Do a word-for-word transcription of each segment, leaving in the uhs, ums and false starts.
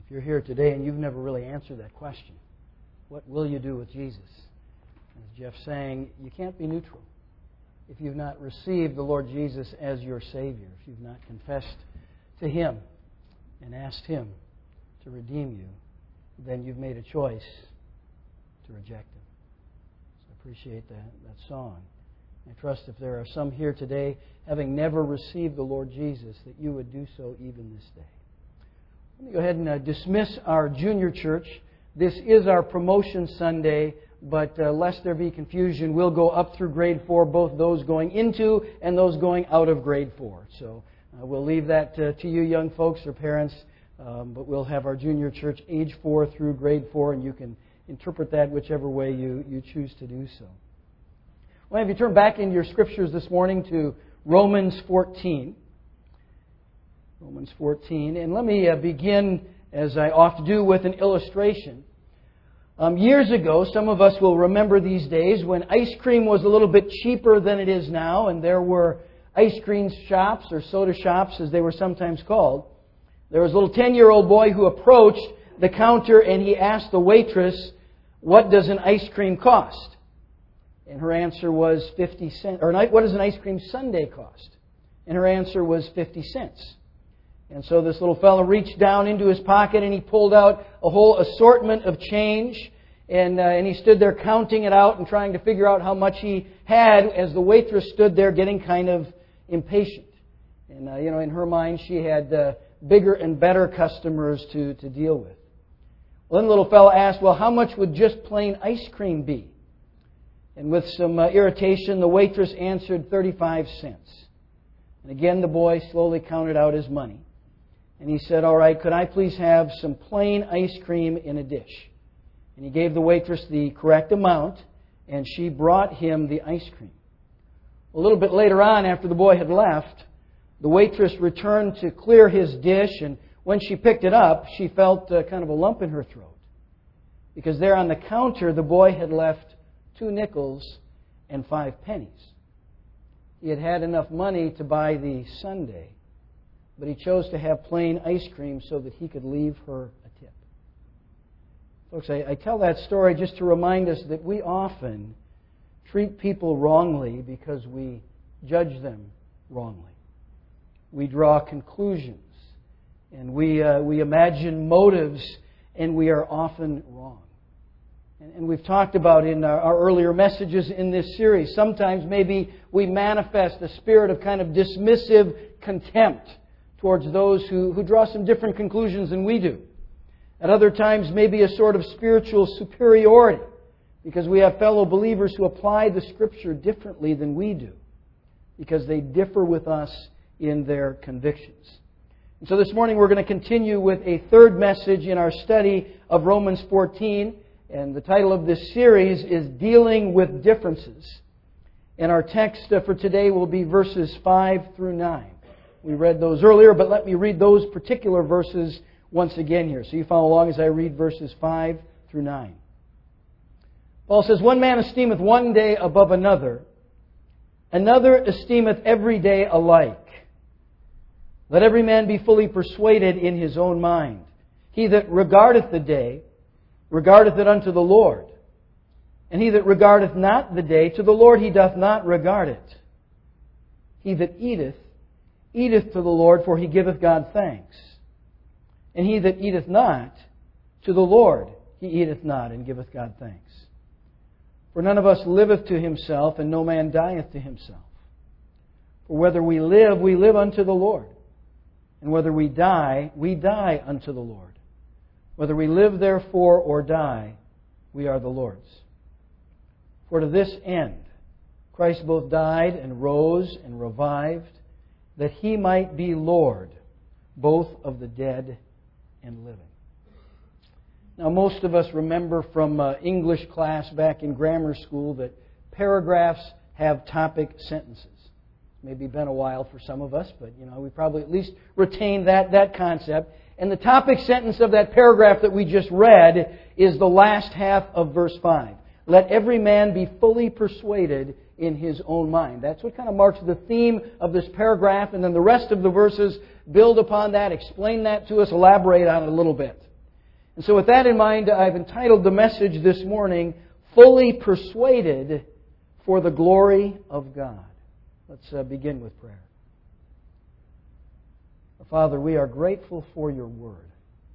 If you're here today and you've never really answered that question, what will you do with Jesus? As Jeff's saying, you can't be neutral. If you've not received the Lord Jesus as your Savior, if you've not confessed to Him and asked Him to redeem you, then you've made a choice to reject Him. So I appreciate that, that song. I trust if there are some here today, having never received the Lord Jesus, that you would do so even this day. Let me go ahead and uh, dismiss our junior church. This is our promotion Sunday, but uh, lest there be confusion, we'll go up through grade four, both those going into and those going out of grade four. So uh, we'll leave that uh, to you young folks or parents, um, but we'll have our junior church age four through grade four, and you can interpret that whichever way you, you choose to do so. Well, if you turn back in your scriptures this morning to Romans fourteen. Romans fourteen. And let me uh, begin, as I often do, with an illustration. Um, years ago, some of us will remember these days when ice cream was a little bit cheaper than it is now, and there were ice cream shops, or soda shops as they were sometimes called. There was a little ten-year-old boy who approached the counter and he asked the waitress, "What does an ice cream cost?" And her answer was fifty cents. Or what does an ice cream sundae cost? And her answer was fifty cents. And so this little fellow reached down into his pocket and he pulled out a whole assortment of change. And, uh, and he stood there counting it out and trying to figure out how much he had as the waitress stood there getting kind of impatient. And, uh, you know, in her mind, she had uh, bigger and better customers to, to deal with. Well, then the little fellow asked, "Well, how much would just plain ice cream be?" And with some uh, irritation, the waitress answered thirty-five cents. And again, the boy slowly counted out his money. And he said, "All right, could I please have some plain ice cream in a dish?" And he gave the waitress the correct amount, and she brought him the ice cream. A little bit later on, after the boy had left, the waitress returned to clear his dish, and when she picked it up, she felt uh, kind of a lump in her throat. Because there on the counter, the boy had left two nickels and five pennies. He had had enough money to buy the sundae, but he chose to have plain ice cream so that he could leave her a tip. Folks, I, I tell that story just to remind us that we often treat people wrongly because we judge them wrongly. We draw conclusions, and we, uh, we imagine motives, and we are often wrong. And we've talked about in our earlier messages in this series, sometimes maybe we manifest a spirit of kind of dismissive contempt towards those who, who draw some different conclusions than we do. At other times, maybe a sort of spiritual superiority, because we have fellow believers who apply the Scripture differently than we do, because they differ with us in their convictions. And so this morning we're going to continue with a third message in our study of Romans fourteen. And the title of this series is Dealing with Differences. And our text for today will be verses five through nine. We read those earlier, but let me read those particular verses once again here. So you follow along as I read verses five through nine. Paul says, "One man esteemeth one day above another, another esteemeth every day alike. Let every man be fully persuaded in his own mind. He that regardeth the day, regardeth it unto the Lord. And he that regardeth not the day, to the Lord he doth not regard it. He that eateth, eateth to the Lord, for he giveth God thanks. And he that eateth not, to the Lord he eateth not, and giveth God thanks. For none of us liveth to himself, and no man dieth to himself. For whether we live, we live unto the Lord. And whether we die, we die unto the Lord. Whether we live therefore or die, we are the Lord's. For to this end Christ both died and rose and revived, that He might be Lord, both of the dead and living." Now, most of us remember from uh, English class back in grammar school that paragraphs have topic sentences. Maybe been a while for some of us, but you know we probably at least retain that, that concept. And the topic sentence of that paragraph that we just read is the last half of verse five. Let every man be fully persuaded in his own mind. That's what kind of marks the theme of this paragraph. And then the rest of the verses build upon that, explain that to us, elaborate on it a little bit. And so with that in mind, I've entitled the message this morning, Fully Persuaded for the Glory of God. Let's uh, begin with prayer. Father, we are grateful for your word.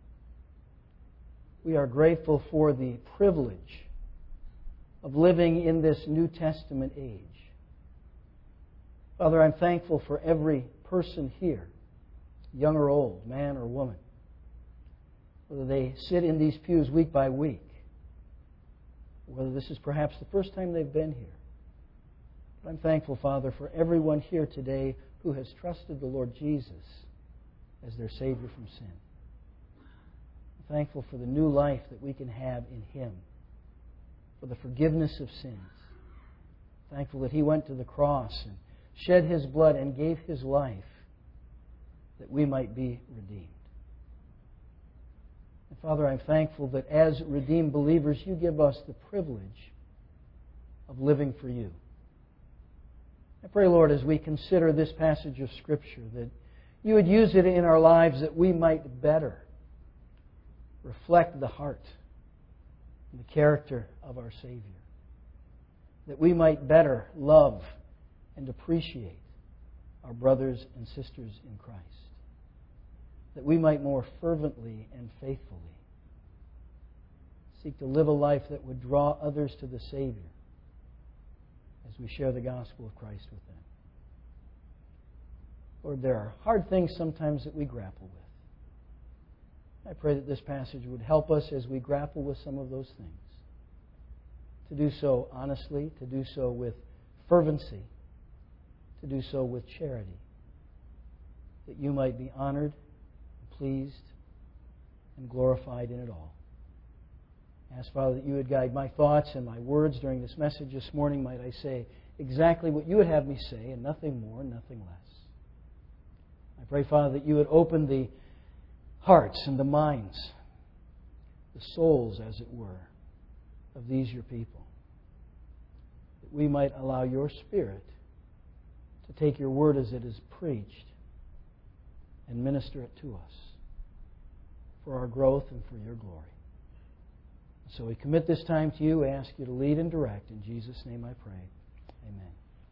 We are grateful for the privilege of living in this New Testament age. Father, I'm thankful for every person here, young or old, man or woman, whether they sit in these pews week by week, whether this is perhaps the first time they've been here. But I'm thankful, Father, for everyone here today who has trusted the Lord Jesus as their Savior from sin. I'm thankful for the new life that we can have in Him, for the forgiveness of sins. Thankful that He went to the cross and shed His blood and gave His life that we might be redeemed. And Father, I'm thankful that as redeemed believers, you give us the privilege of living for you. I pray, Lord, as we consider this passage of Scripture, that you would use it in our lives that we might better reflect the heart and the character of our Savior. That we might better love and appreciate our brothers and sisters in Christ. That we might more fervently and faithfully seek to live a life that would draw others to the Savior as we share the gospel of Christ with them. Lord, there are hard things sometimes that we grapple with. I pray that this passage would help us as we grapple with some of those things. To do so honestly, to do so with fervency, to do so with charity. That you might be honored, pleased, and glorified in it all. I ask, Father, that you would guide my thoughts and my words during this message this morning. Might I say exactly what you would have me say, and nothing more, nothing less. I pray, Father, that you would open the hearts and the minds, the souls, as it were, of these your people. That we might allow your Spirit to take your word as it is preached and minister it to us for our growth and for your glory. So we commit this time to you. I ask you to lead and direct. In Jesus' name I pray. Amen.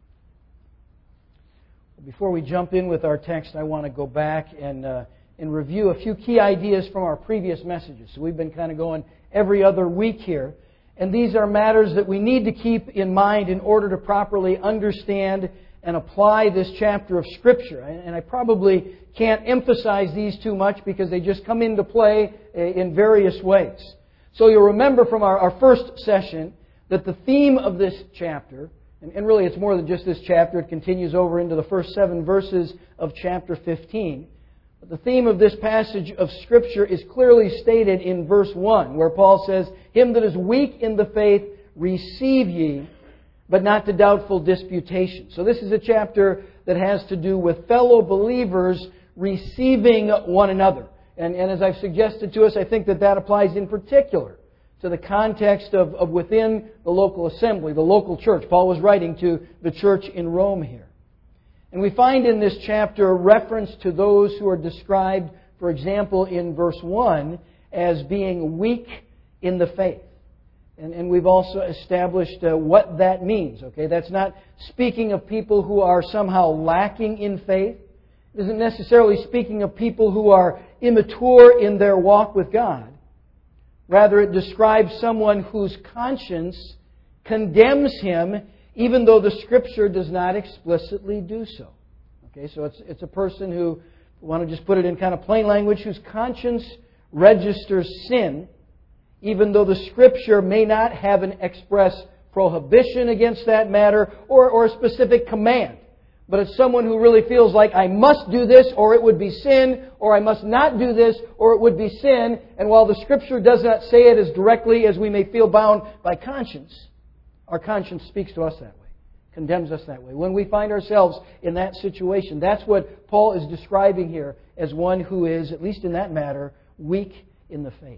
Before we jump in with our text, I want to go back and uh, and review a few key ideas from our previous messages. So we've been kind of going every other week here. And these are matters that we need to keep in mind in order to properly understand and apply this chapter of Scripture. And I probably can't emphasize these too much because they just come into play in various ways. So you'll remember from our, our first session that the theme of this chapter, and, and really it's more than just this chapter, it continues over into the first seven verses of chapter fifteen. But the theme of this passage of Scripture is clearly stated in verse one, where Paul says, "Him that is weak in the faith receive ye, but not to doubtful disputation." So this is a chapter that has to do with fellow believers receiving one another. And, and as I've suggested to us, I think that that applies in particular to the context of, of within the local assembly, the local church. Paul was writing to the church in Rome here. And we find in this chapter a reference to those who are described, for example, in verse one, as being weak in the faith. And, and we've also established uh, what that means. Okay, that's not speaking of people who are somehow lacking in faith. It isn't necessarily speaking of people who are immature in their walk with God. Rather, it describes someone whose conscience condemns him, even though the Scripture does not explicitly do so. Okay, so it's it's a person who, we want to just put it in kind of plain language, whose conscience registers sin, even though the Scripture may not have an express prohibition against that matter or, or a specific command. But it's someone who really feels like, I must do this or it would be sin, or I must not do this or it would be sin. And while the Scripture does not say it as directly as we may feel bound by conscience, our conscience speaks to us that way, condemns us that way. When we find ourselves in that situation, that's what Paul is describing here as one who is, at least in that matter, weak in the faith.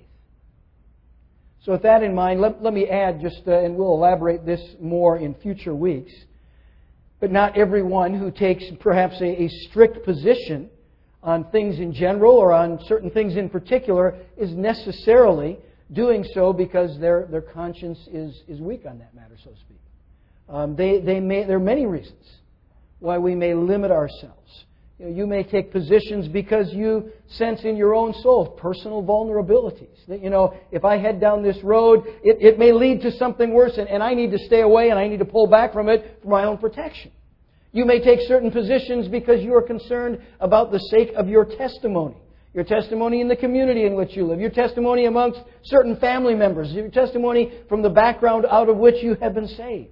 So with that in mind, let, let me add just, uh, and we'll elaborate this more in future weeks, but not everyone who takes perhaps a, a strict position on things in general or on certain things in particular is necessarily doing so because their, their conscience is, is weak on that matter, so to speak. Um, they, they may, there are many reasons why we may limit ourselves. You know, you may take positions because you sense in your own soul personal vulnerabilities. That, you know, if I head down this road, it, it may lead to something worse, and, and I need to stay away and I need to pull back from it for my own protection. You may take certain positions because you are concerned about the sake of your testimony. Your testimony in the community in which you live. Your testimony amongst certain family members. Your testimony from the background out of which you have been saved.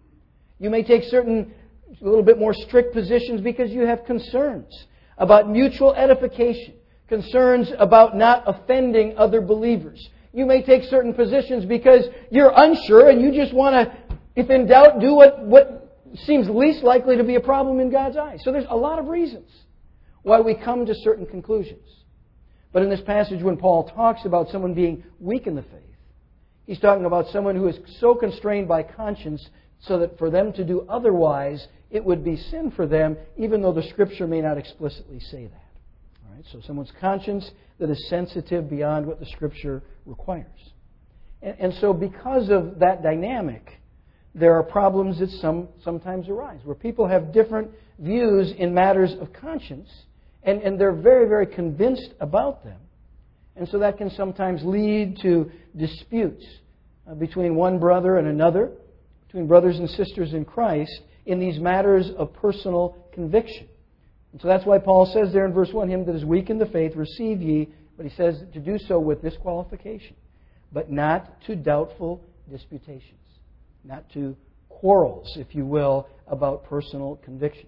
You may take certain, a little bit more strict positions because you have concerns about mutual edification. Concerns about not offending other believers. You may take certain positions because you're unsure and you just want to, if in doubt, do what, what seems least likely to be a problem in God's eyes. So there's a lot of reasons why we come to certain conclusions. But in this passage, when Paul talks about someone being weak in the faith, he's talking about someone who is so constrained by conscience so that for them to do otherwise, it would be sin for them, even though the Scripture may not explicitly say that. All right, so someone's conscience that is sensitive beyond what the Scripture requires. And, and so because of that dynamic, there are problems that some sometimes arise, where people have different views in matters of conscience, and, and they're very, very convinced about them. And so that can sometimes lead to disputes uh, between one brother and another, between brothers and sisters in Christ, in these matters of personal conviction. And so that's why Paul says there in verse one, him that is weak in the faith, receive ye, but he says to do so with this qualification, but not to doubtful disputations, not to quarrels, if you will, about personal convictions.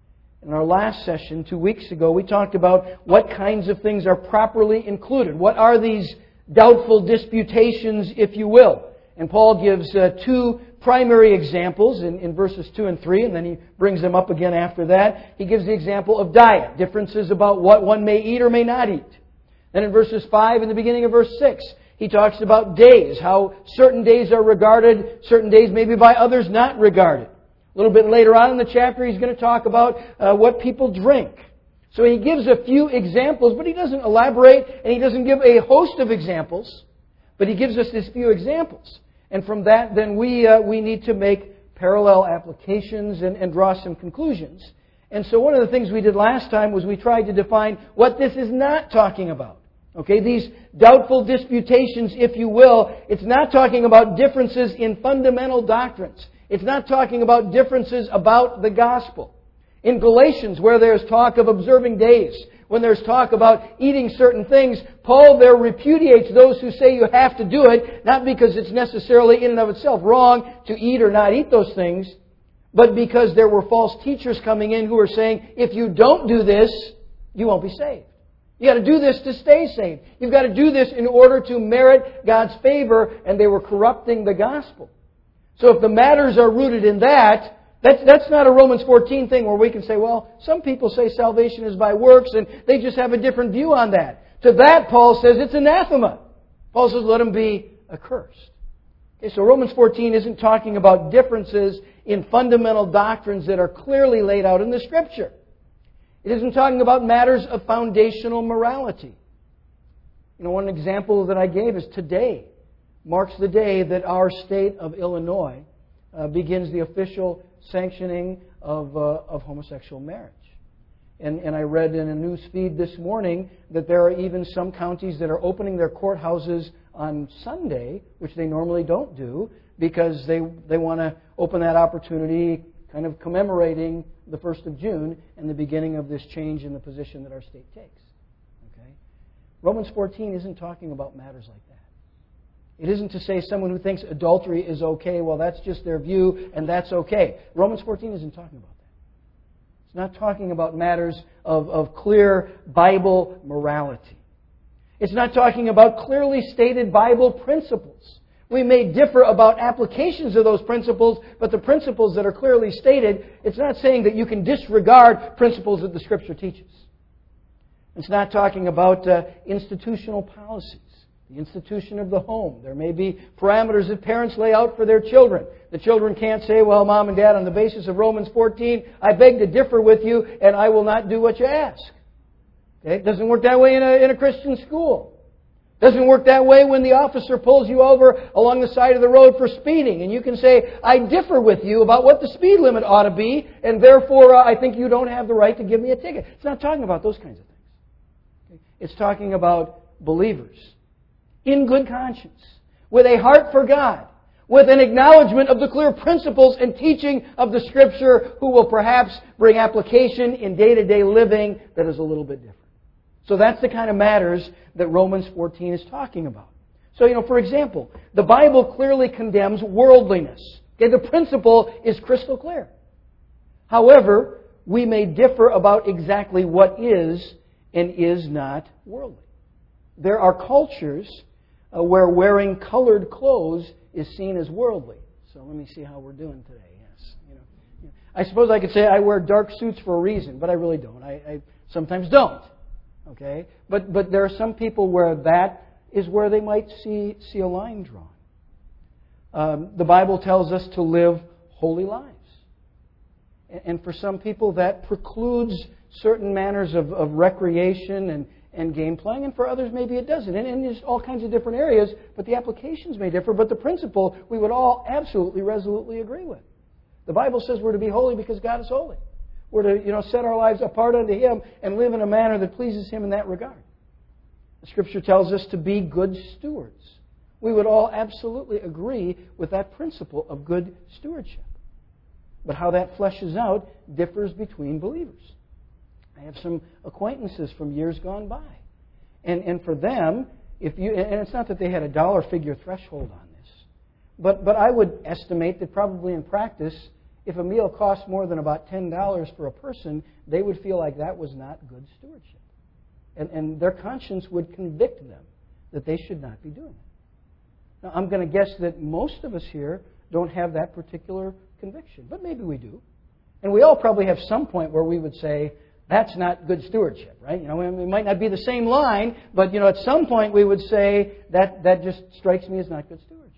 In our last session, two weeks ago, we talked about what kinds of things are properly included. What are these doubtful disputations, if you will? And Paul gives uh, two primary examples in, in verses two and three, and then he brings them up again after that. He gives the example of diet, differences about what one may eat or may not eat. Then in verses five and the beginning of verse six, he talks about days, how certain days are regarded, certain days maybe by others not regarded. A little bit later on in the chapter, he's going to talk about uh, what people drink. So he gives a few examples, but he doesn't elaborate, and he doesn't give a host of examples, but he gives us these few examples. And from that, then we uh, we need to make parallel applications and, and draw some conclusions. And so one of the things we did last time was we tried to define what this is not talking about. Okay, these doubtful disputations, if you will, it's not talking about differences in fundamental doctrines. It's not talking about differences about the gospel. In Galatians, where there's talk of observing days, when there's talk about eating certain things, Paul there repudiates those who say you have to do it, not because it's necessarily in and of itself wrong to eat or not eat those things, but because there were false teachers coming in who were saying, if you don't do this, you won't be saved. You got to do this to stay saved. You've got to do this in order to merit God's favor, and they were corrupting the gospel. So if the matters are rooted in that, that's, that's not a Romans fourteen thing where we can say, well, some people say salvation is by works, and they just have a different view on that. To that, Paul says it's anathema. Paul says, let them be accursed. Okay, so Romans fourteen isn't talking about differences in fundamental doctrines that are clearly laid out in the Scripture. It isn't talking about matters of foundational morality. You know, one example that I gave is today marks the day that our state of Illinois uh, begins the official sanctioning of, uh, of homosexual marriage. And, and I read in a news feed this morning that there are even some counties that are opening their courthouses on Sunday, which they normally don't do, because they, they want to open that opportunity kind of commemorating the first of June and the beginning of this change in the position that our state takes. Okay? Romans fourteen isn't talking about matters like that. It isn't to say someone who thinks adultery is okay, well, that's just their view, and that's okay. Romans fourteen isn't talking about that. It's not talking about matters of, of clear Bible morality. It's not talking about clearly stated Bible principles. We may differ about applications of those principles, but the principles that are clearly stated, it's not saying that you can disregard principles that the Scripture teaches. It's not talking about uh, institutional policies. The institution of the home. There may be parameters that parents lay out for their children. The children can't say, well, Mom and Dad, on the basis of Romans fourteen, I beg to differ with you and I will not do what you ask. Okay? It doesn't work that way in a, in a Christian school. It doesn't work that way when the officer pulls you over along the side of the road for speeding. And you can say, I differ with you about what the speed limit ought to be, and therefore uh, I think you don't have the right to give me a ticket. It's not talking about those kinds of things. Okay? It's talking about believers in good conscience, with a heart for God, with an acknowledgement of the clear principles and teaching of the Scripture, who will perhaps bring application in day-to-day living that is a little bit different. So that's the kind of matters that Romans fourteen is talking about. So, you know, for example, the Bible clearly condemns worldliness. Okay, the principle is crystal clear. However, we may differ about exactly what is and is not worldly. There are cultures uh, where wearing colored clothes is seen as worldly. So let me see how we're doing today. Yes, you know, I suppose I could say I wear dark suits for a reason, but I really don't. I, I sometimes don't. Okay, but but there are some people where that is where they might see see a line drawn. Um, the Bible tells us to live holy lives, and for some people that precludes certain manners of, of recreation and, and game playing, and for others maybe it doesn't. And, and there's all kinds of different areas, but the applications may differ. But the principle we would all absolutely resolutely agree with. The Bible says we're to be holy because God is holy. We're to, you know, set our lives apart unto Him and live in a manner that pleases Him in that regard. The Scripture tells us to be good stewards. We would all absolutely agree with that principle of good stewardship. But how that fleshes out differs between believers. I have some acquaintances from years gone by. And, and for them, if you, and it's not that they had a dollar figure threshold on this, but, but I would estimate that probably in practice, if a meal cost more than about ten dollars for a person, they would feel like that was not good stewardship. And, and their conscience would convict them that they should not be doing it. Now, I'm going to guess that most of us here don't have that particular conviction, but maybe we do. And we all probably have some point where we would say, that's not good stewardship, right? You know, it might not be the same line, but, you know, at some point we would say, that, that just strikes me as not good stewardship.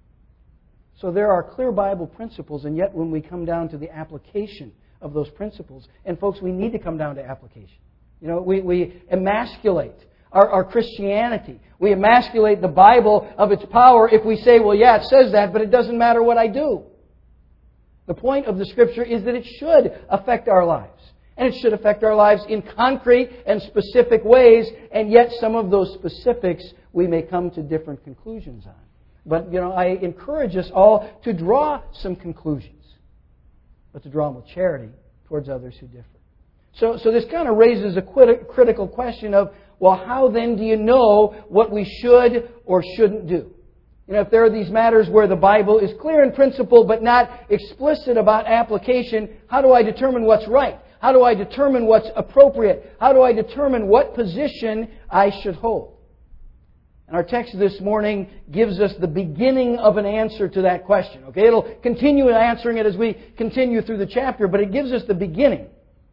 So there are clear Bible principles, and yet when we come down to the application of those principles, and folks, we need to come down to application. You know, we, we emasculate our, our Christianity. We emasculate the Bible of its power if we say, well, yeah, it says that, but it doesn't matter what I do. The point of the Scripture is that it should affect our lives. And it should affect our lives in concrete and specific ways, and yet some of those specifics we may come to different conclusions on. But, you know, I encourage us all to draw some conclusions, but to draw them with charity towards others who differ. So, so this kind of raises a critical question of, well, how then do you know what we should or shouldn't do? You know, if there are these matters where the Bible is clear in principle but not explicit about application, how do I determine what's right? How do I determine what's appropriate? How do I determine what position I should hold? And our text this morning gives us the beginning of an answer to that question. Okay, it'll continue answering it as we continue through the chapter, but it gives us the beginning.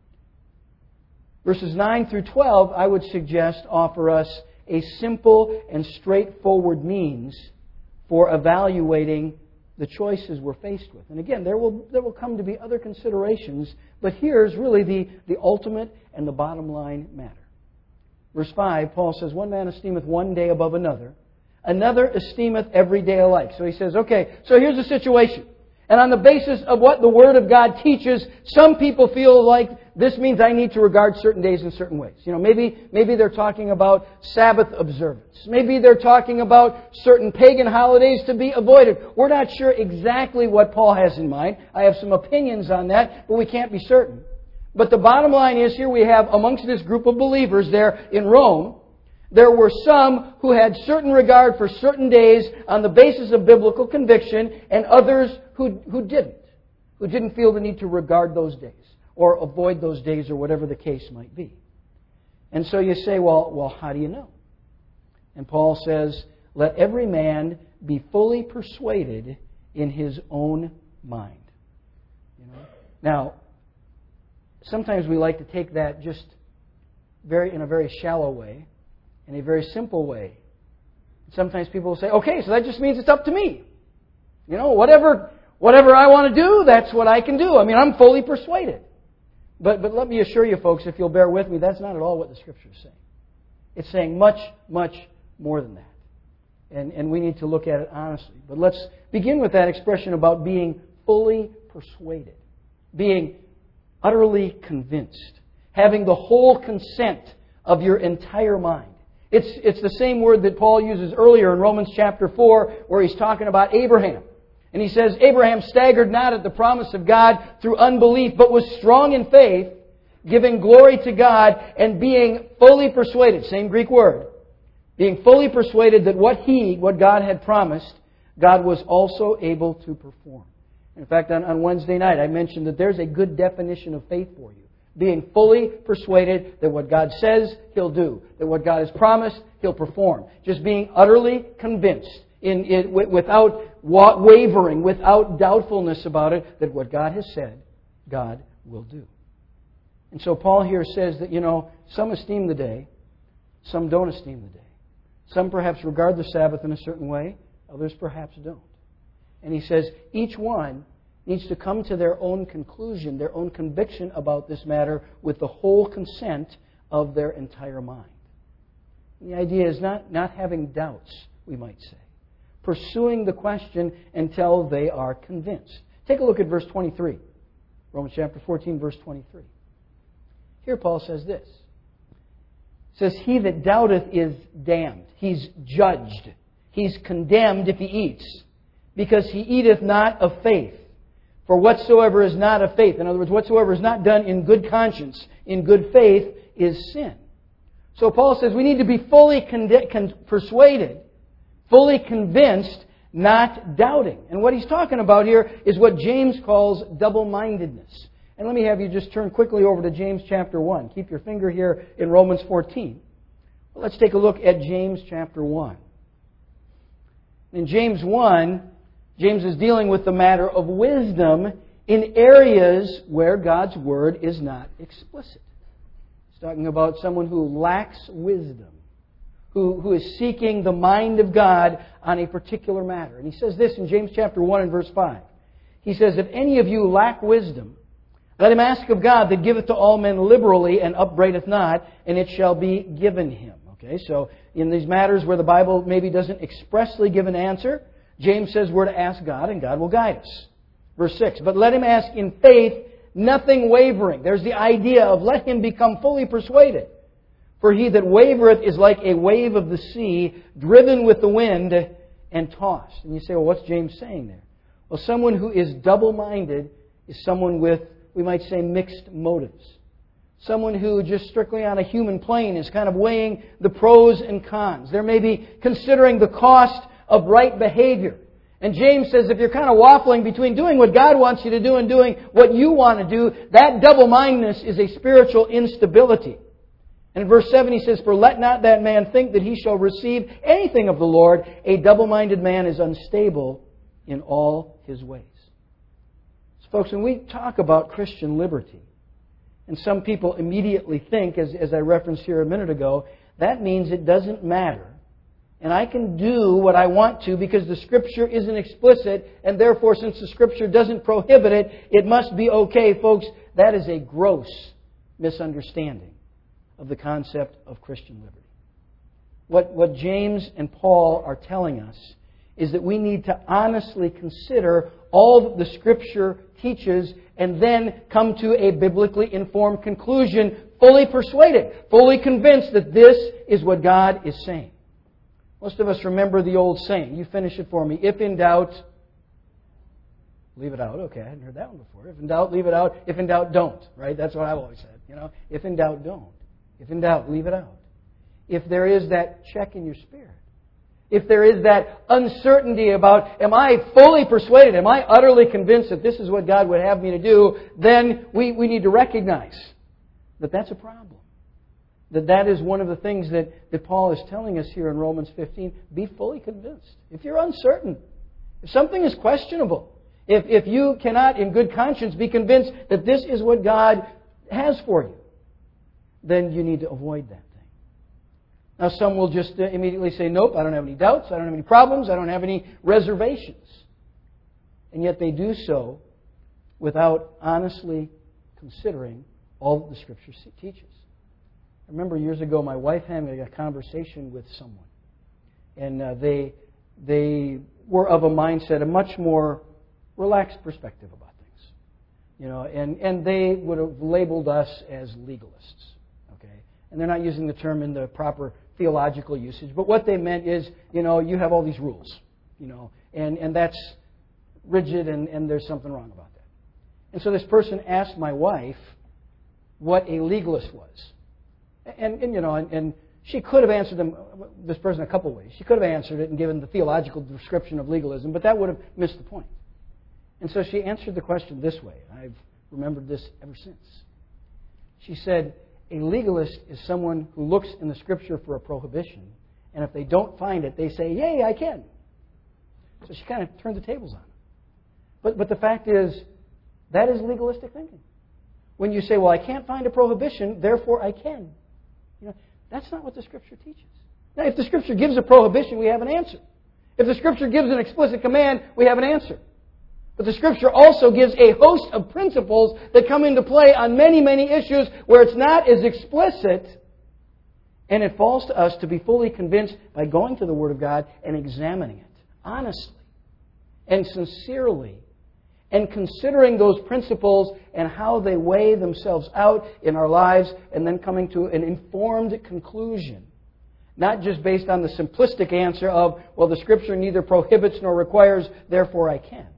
Verses nine through twelve, I would suggest, offer us a simple and straightforward means for evaluating the choices we're faced with. And again, there will there will come to be other considerations, but here's really the, the ultimate and the bottom line matter. Verse five, Paul says, one man esteemeth one day above another, another esteemeth every day alike. So he says, okay, so here's the situation. And on the basis of what the Word of God teaches, some people feel like this means I need to regard certain days in certain ways. You know, maybe maybe they're talking about Sabbath observance. Maybe they're talking about certain pagan holidays to be avoided. We're not sure exactly what Paul has in mind. I have some opinions on that, but we can't be certain. But the bottom line is, here we have amongst this group of believers there in Rome, there were some who had certain regard for certain days on the basis of biblical conviction, and others who, who didn't, who didn't feel the need to regard those days or avoid those days or whatever the case might be. And so you say, well, well, how do you know? And Paul says, let every man be fully persuaded in his own mind. You know? Now, sometimes we like to take that just very in a very shallow way, in a very simple way. Sometimes people will say, okay, so that just means it's up to me. You know, whatever whatever I want to do, that's what I can do. I mean, I'm fully persuaded. But, but let me assure you, folks, if you'll bear with me, that's not at all what the Scripture is saying. It's saying much, much more than that. And, and we need to look at it honestly. But let's begin with that expression about being fully persuaded, being utterly convinced, having the whole consent of your entire mind. It's, it's the same word that Paul uses earlier in Romans chapter four, where he's talking about Abraham. And he says, Abraham staggered not at the promise of God through unbelief, but was strong in faith, giving glory to God and being fully persuaded, same Greek word, being fully persuaded that what he, what God had promised, God was also able to perform. In fact, on, on Wednesday night, I mentioned that there's a good definition of faith for you. Being fully persuaded that what God says, He'll do. That what God has promised, He'll perform. Just being utterly convinced, in, in, without wavering, without doubtfulness about it, that what God has said, God will do. And so Paul here says that, you know, some esteem the day, some don't esteem the day. Some perhaps regard the Sabbath in a certain way, others perhaps don't. And he says each one needs to come to their own conclusion, their own conviction about this matter with the whole consent of their entire mind. And the idea is not, not having doubts, we might say. Pursuing the question until they are convinced. Take a look at verse twenty-three. Romans chapter fourteen, verse twenty-three. Here Paul says this. It says, he that doubteth is damned. He's judged. He's condemned if he eats, because he eateth not of faith. For whatsoever is not of faith, in other words, whatsoever is not done in good conscience, in good faith, is sin. So Paul says we need to be fully con- con- persuaded, fully convinced, not doubting. And what he's talking about here is what James calls double-mindedness. And let me have you just turn quickly over to James chapter one. Keep your finger here in Romans fourteen. Well, let's take a look at James chapter one. In James one, James is dealing with the matter of wisdom in areas where God's Word is not explicit. He's talking about someone who lacks wisdom, who, who is seeking the mind of God on a particular matter. And he says this in James chapter one and verse five. He says, if any of you lack wisdom, let him ask of God that giveth to all men liberally and upbraideth not, and it shall be given him. Okay, so in these matters where the Bible maybe doesn't expressly give an answer, James says we're to ask God and God will guide us. Verse six, but let him ask in faith, nothing wavering. There's the idea of let him become fully persuaded. For he that wavereth is like a wave of the sea, driven with the wind and tossed. And you say, well, what's James saying there? Well, someone who is double-minded is someone with, we might say, mixed motives. Someone who just strictly on a human plane is kind of weighing the pros and cons. They're maybe considering the cost of right behavior. And James says if you're kind of waffling between doing what God wants you to do and doing what you want to do, that double-mindedness is a spiritual instability. And in verse seven he says, for let not that man think that he shall receive anything of the Lord. A double-minded man is unstable in all his ways. So folks, when we talk about Christian liberty, and some people immediately think, as, as I referenced here a minute ago, that means it doesn't matter. And I can do what I want to because the Scripture isn't explicit, and therefore since the Scripture doesn't prohibit it, it must be okay. Folks, that is a gross misunderstanding of the concept of Christian liberty. What, what James and Paul are telling us is that we need to honestly consider all that the Scripture teaches and then come to a biblically informed conclusion, fully persuaded, fully convinced that this is what God is saying. Most of us remember the old saying. You finish it for me. If in doubt, leave it out. Okay, I hadn't heard that one before. If in doubt, leave it out. If in doubt, don't. Right? That's what I've always said. You know, if in doubt, don't. If in doubt, leave it out. If there is that check in your spirit, if there is that uncertainty about, am I fully persuaded, am I utterly convinced that this is what God would have me to do, then we, we need to recognize that that's a problem. That that is one of the things that, that Paul is telling us here in Romans fifteen. Be fully convinced. If you're uncertain, if something is questionable, if, if you cannot in good conscience be convinced that this is what God has for you, then you need to avoid that. Now, some will just uh, immediately say, nope, I don't have any doubts, I don't have any problems, I don't have any reservations. And yet they do so without honestly considering all that the Scripture teaches. I remember years ago my wife having a conversation with someone. And uh, they, they were of a mindset, a much more relaxed perspective about things. You know, and, and they would have labeled us as legalists. Okay? And they're not using the term in the proper theological usage. But what they meant is, you know, you have all these rules. You know, and, and that's rigid and, and there's something wrong about that. And so this person asked my wife what a legalist was. And, and you know, and, and she could have answered them, this person a couple ways. She could have answered it and given the theological description of legalism, but that would have missed the point. And so she answered the question this way. I've remembered this ever since. She said, a legalist is someone who looks in the Scripture for a prohibition, and if they don't find it, they say, yay, I can. So she kind of turned the tables on it. But, but the fact is, that is legalistic thinking. When you say, well, I can't find a prohibition, therefore I can. You know, that's not what the Scripture teaches. Now, if the Scripture gives a prohibition, we have an answer. If the Scripture gives an explicit command, we have an answer. But the Scripture also gives a host of principles that come into play on many, many issues where it's not as explicit. And it falls to us to be fully convinced by going to the Word of God and examining it honestly and sincerely, and considering those principles and how they weigh themselves out in our lives, and then coming to an informed conclusion. Not just based on the simplistic answer of, well, the Scripture neither prohibits nor requires, therefore I can.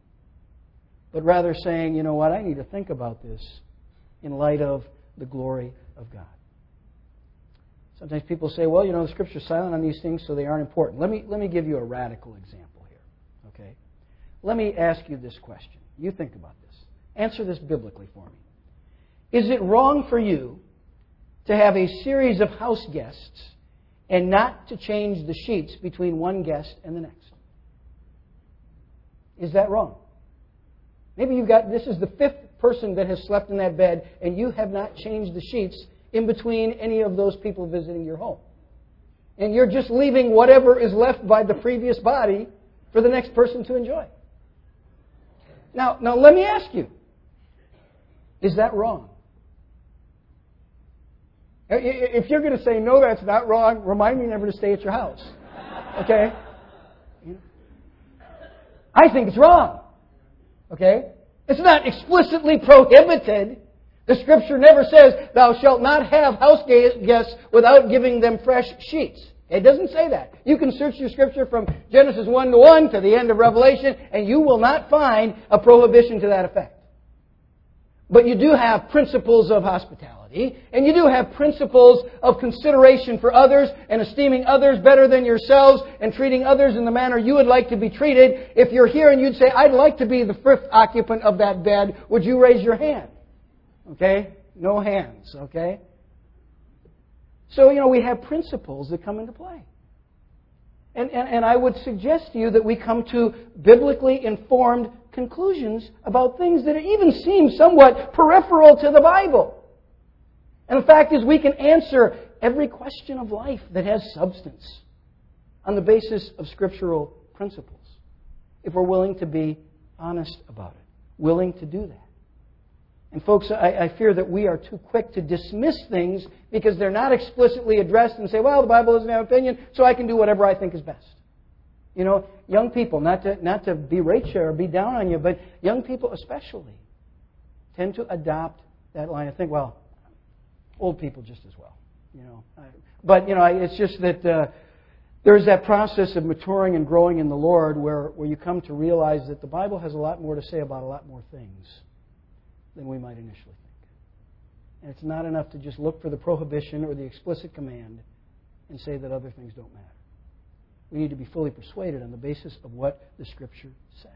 But rather saying, you know what, I need to think about this in light of the glory of God. Sometimes people say, well, you know, the Scripture is silent on these things, so they aren't important. Let me, let me give you a radical example here. Okay? Let me ask you this question. You think about this. Answer this biblically for me. Is it wrong for you to have a series of house guests and not to change the sheets between one guest and the next? Is that wrong? Maybe you've got, this is the fifth person that has slept in that bed and you have not changed the sheets in between any of those people visiting your home. And you're just leaving whatever is left by the previous body for the next person to enjoy. Now, now let me ask you, is that wrong? If you're going to say, no, that's not wrong, remind me never to stay at your house. Okay? I think it's wrong. Okay? It's not explicitly prohibited. The Scripture never says, thou shalt not have house guests without giving them fresh sheets. It doesn't say that. You can search your Scripture from Genesis one to one to the end of Revelation, and you will not find a prohibition to that effect. But you do have principles of hospitality, and you do have principles of consideration for others, and esteeming others better than yourselves, and treating others in the manner you would like to be treated. If you're here and you'd say, I'd like to be the fifth occupant of that bed, would you raise your hand? Okay? No hands, okay? So, you know, we have principles that come into play. And, and, and I would suggest to you that we come to biblically informed conclusions about things that even seem somewhat peripheral to the Bible. And the fact is, we can answer every question of life that has substance on the basis of scriptural principles if we're willing to be honest about it, willing to do that. And folks, I, I fear that we are too quick to dismiss things because they're not explicitly addressed and say, well, the Bible doesn't have an opinion, so I can do whatever I think is best. You know, young people, not to not to berate you or be down on you, but young people especially tend to adopt that line of think, well, old people just as well. You know, I, but, you know, it's just that uh, there's that process of maturing and growing in the Lord where, where you come to realize that the Bible has a lot more to say about a lot more things than we might initially think. And it's not enough to just look for the prohibition or the explicit command and say that other things don't matter. We need to be fully persuaded on the basis of what the Scripture says.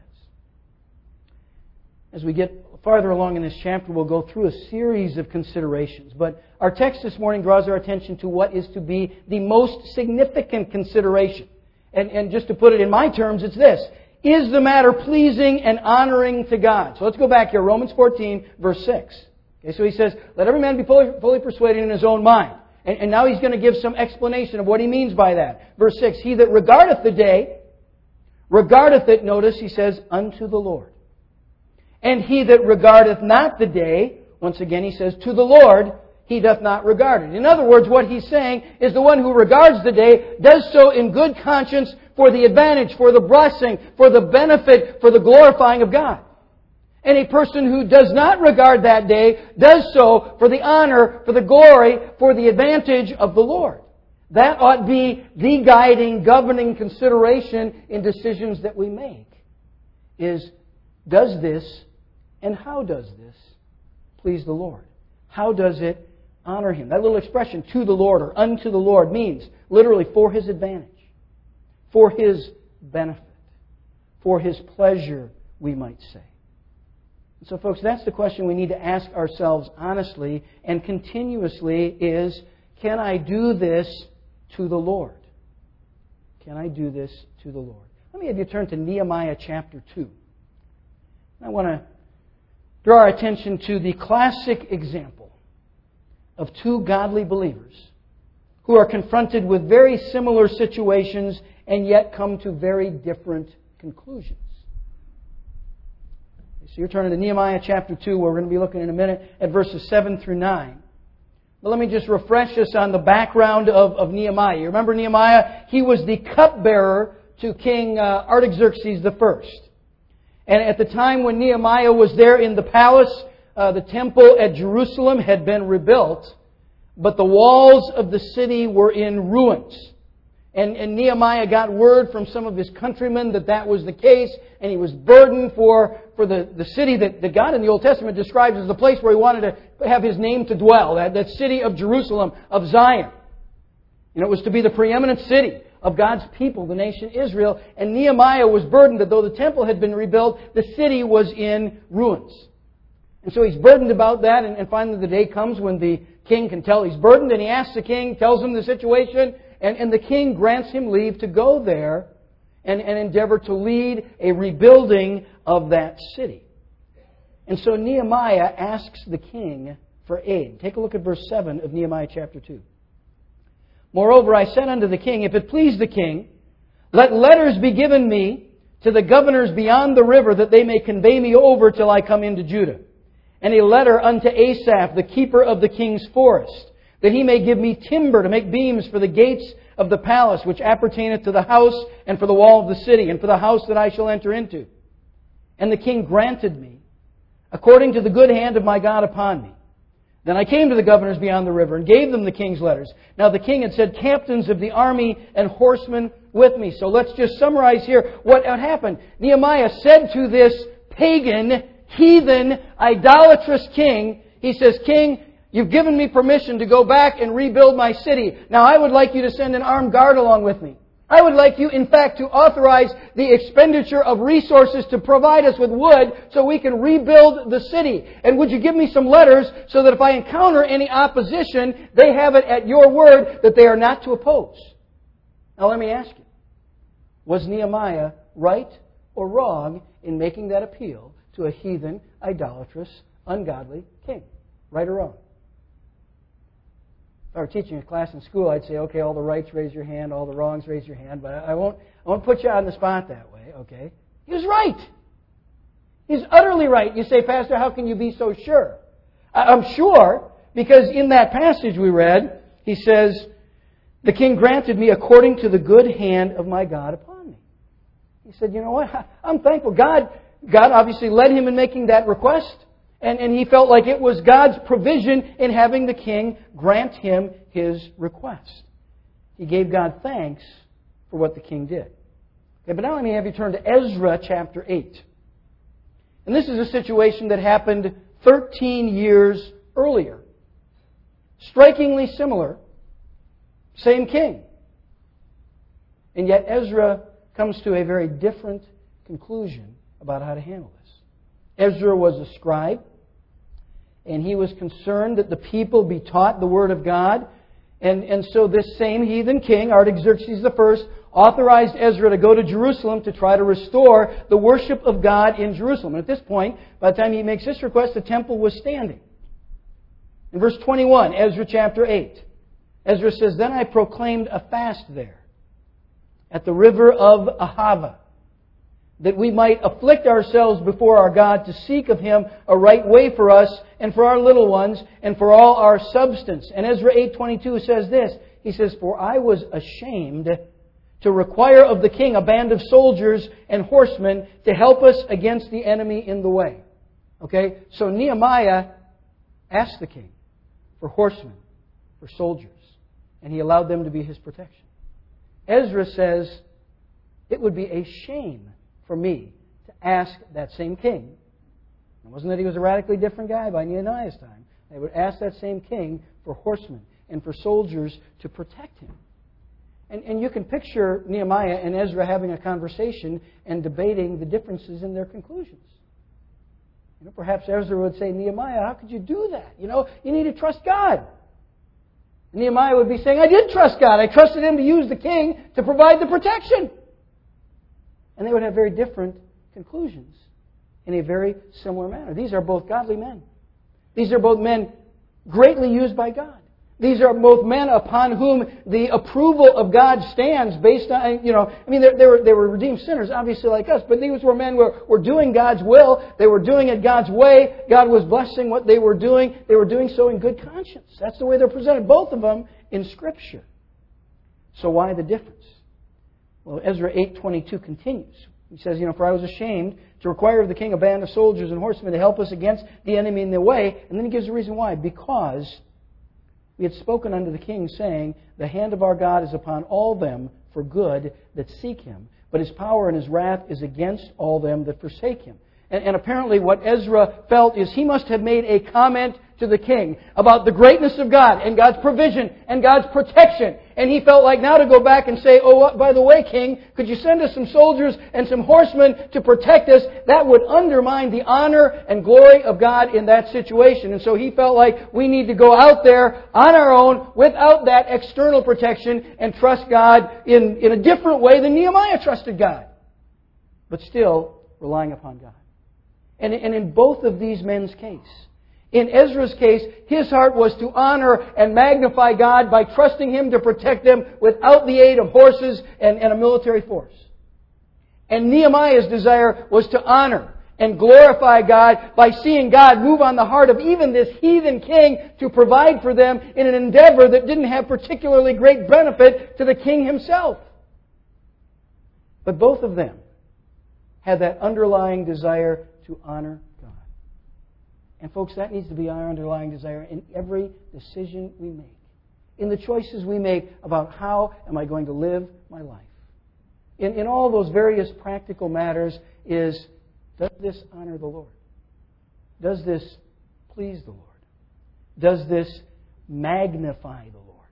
As we get farther along in this chapter, we'll go through a series of considerations. But our text this morning draws our attention to what is to be the most significant consideration. And, and just to put it in my terms, it's this. Is the matter pleasing and honoring to God? So let's go back here. Romans fourteen, verse six. Okay, so he says, let every man be fully, fully persuaded in his own mind. And, and now he's going to give some explanation of what he means by that. Verse six, he that regardeth the day, regardeth it, notice, he says, unto the Lord. And he that regardeth not the day, Once again, he says, to the Lord he doth not regard it. In other words, what he's saying is the one who regards the day does so in good conscience for the advantage, for the blessing, for the benefit, for the glorifying of God. And a person who does not regard that day does so for the honor, for the glory, for the advantage of the Lord. That ought be the guiding, governing consideration in decisions that we make. Is, does this and how does this please the Lord? How does it honor Him? That little expression, to the Lord or unto the Lord, means literally for His advantage, for His benefit, for His pleasure, we might say. So, folks, that's the question we need to ask ourselves honestly and continuously is, can I do this to the Lord? Can I do this to the Lord? Let me have you turn to Nehemiah chapter two. I want to draw our attention to the classic example of two godly believers who are confronted with very similar situations and yet come to very different conclusions. So you're turning to Nehemiah chapter two, where we're going to be looking in a minute at verses seven through nine. But let me just refresh us on the background of, of Nehemiah. You remember Nehemiah? He was the cupbearer to King uh, Artaxerxes the First. And at the time when Nehemiah was there in the palace, uh, the temple at Jerusalem had been rebuilt, but the walls of the city were in ruins. And, and Nehemiah got word from some of his countrymen that that was the case, and he was burdened for, for the, the city that, that God in the Old Testament describes as the place where He wanted to have His name to dwell, that, that city of Jerusalem, of Zion. And it was to be the preeminent city of God's people, the nation Israel. And Nehemiah was burdened that though the temple had been rebuilt, the city was in ruins. And so he's burdened about that, and, and finally the day comes when the king can tell he's burdened, and he asks the king, tells him the situation, and, and the king grants him leave to go there and, and endeavor to lead a rebuilding of that city. And so Nehemiah asks the king for aid. Take a look at verse seven of Nehemiah chapter two. Moreover, I said unto the king, if it please the king, let letters be given me to the governors beyond the river, that they may convey me over till I come into Judah. And a letter unto Asaph, the keeper of the king's forest, that he may give me timber to make beams for the gates of the palace, which appertaineth to the house, and for the wall of the city, and for the house that I shall enter into. And the king granted me, according to the good hand of my God upon me. Then I came to the governors beyond the river, and gave them the king's letters. Now the king had said, captains of the army and horsemen with me. So let's just summarize here what happened. Nehemiah said to this pagan, heathen, idolatrous king, he says, King, you've given me permission to go back and rebuild my city. Now I would like you to send an armed guard along with me. I would like you, in fact, to authorize the expenditure of resources to provide us with wood so we can rebuild the city. And would you give me some letters so that if I encounter any opposition, they have it at your word that they are not to oppose. Now let me ask you, was Nehemiah right or wrong in making that appeal to a heathen, idolatrous, ungodly king? Right or wrong? If I were teaching a class in school, I'd say, okay, all the rights, raise your hand, all the wrongs, raise your hand, but I won't, I won't put you on the spot that way, okay? He was right. He's utterly right. You say, Pastor, how can you be so sure? I'm sure because in that passage we read, he says, the king granted me according to the good hand of my God upon me. He said, you know what? I'm thankful. God, God obviously led him in making that request. And, and he felt like it was God's provision in having the king grant him his request. He gave God thanks for what the king did. Okay, but now let me have you turn to Ezra chapter eight. And this is a situation that happened thirteen years earlier. Strikingly similar. Same king. And yet Ezra comes to a very different conclusion about how to handle this. Ezra was a scribe, and he was concerned that the people be taught the Word of God. And, and so this same heathen king, Artaxerxes the First, authorized Ezra to go to Jerusalem to try to restore the worship of God in Jerusalem. And at this point, by the time he makes this request, the temple was standing. In verse twenty-one, Ezra chapter eight, Ezra says, Then I proclaimed a fast there at the river of Ahava. that we might afflict ourselves before our God to seek of Him a right way for us and for our little ones and for all our substance. And Ezra eight twenty-two says this. He says, "For I was ashamed to require of the king a band of soldiers and horsemen to help us against the enemy in the way." Okay? So Nehemiah asked the king for horsemen, for soldiers, and he allowed them to be his protection. Ezra says, it would be a shame for me to ask that same king. It wasn't that he was a radically different guy by Nehemiah's time. They would ask that same king for horsemen and for soldiers to protect him. And, and you can picture Nehemiah and Ezra having a conversation and debating the differences in their conclusions. You know, perhaps Ezra would say, "Nehemiah, how could you do that? You know, you need to trust God." And Nehemiah would be saying, "I did trust God. I trusted Him to use the king to provide the protection." And they would have very different conclusions in a very similar manner. These are both godly men. These are both men greatly used by God. These are both men upon whom the approval of God stands based on, you know, I mean, they, they, were, they were redeemed sinners, obviously like us, but these were men who were, were doing God's will. They were doing it God's way. God was blessing what they were doing. They were doing so in good conscience. That's the way they're presented, both of them in Scripture. So why the difference? Well, Ezra eight twenty-two continues. He says, you know, "For I was ashamed to require of the king a band of soldiers and horsemen to help us against the enemy in the way." And then he gives a reason why. "Because we had spoken unto the king, saying, The hand of our God is upon all them for good that seek Him. But His power and His wrath is against all them that forsake Him." And, and apparently what Ezra felt is he must have made a comment to the king about the greatness of God and God's provision and God's protection. And he felt like now to go back and say, "Oh, by the way, king, could you send us some soldiers and some horsemen to protect us?" That would undermine the honor and glory of God in that situation. And so he felt like we need to go out there on our own without that external protection and trust God in, in a different way than Nehemiah trusted God. But still relying upon God. And, and in both of these men's case, in Ezra's case, his heart was to honor and magnify God by trusting Him to protect them without the aid of horses and, and a military force. And Nehemiah's desire was to honor and glorify God by seeing God move on the heart of even this heathen king to provide for them in an endeavor that didn't have particularly great benefit to the king himself. But both of them had that underlying desire to honor God. And folks, that needs to be our underlying desire in every decision we make. In the choices we make about how am I going to live my life. In, in all those various practical matters is, does this honor the Lord? Does this please the Lord? Does this magnify the Lord?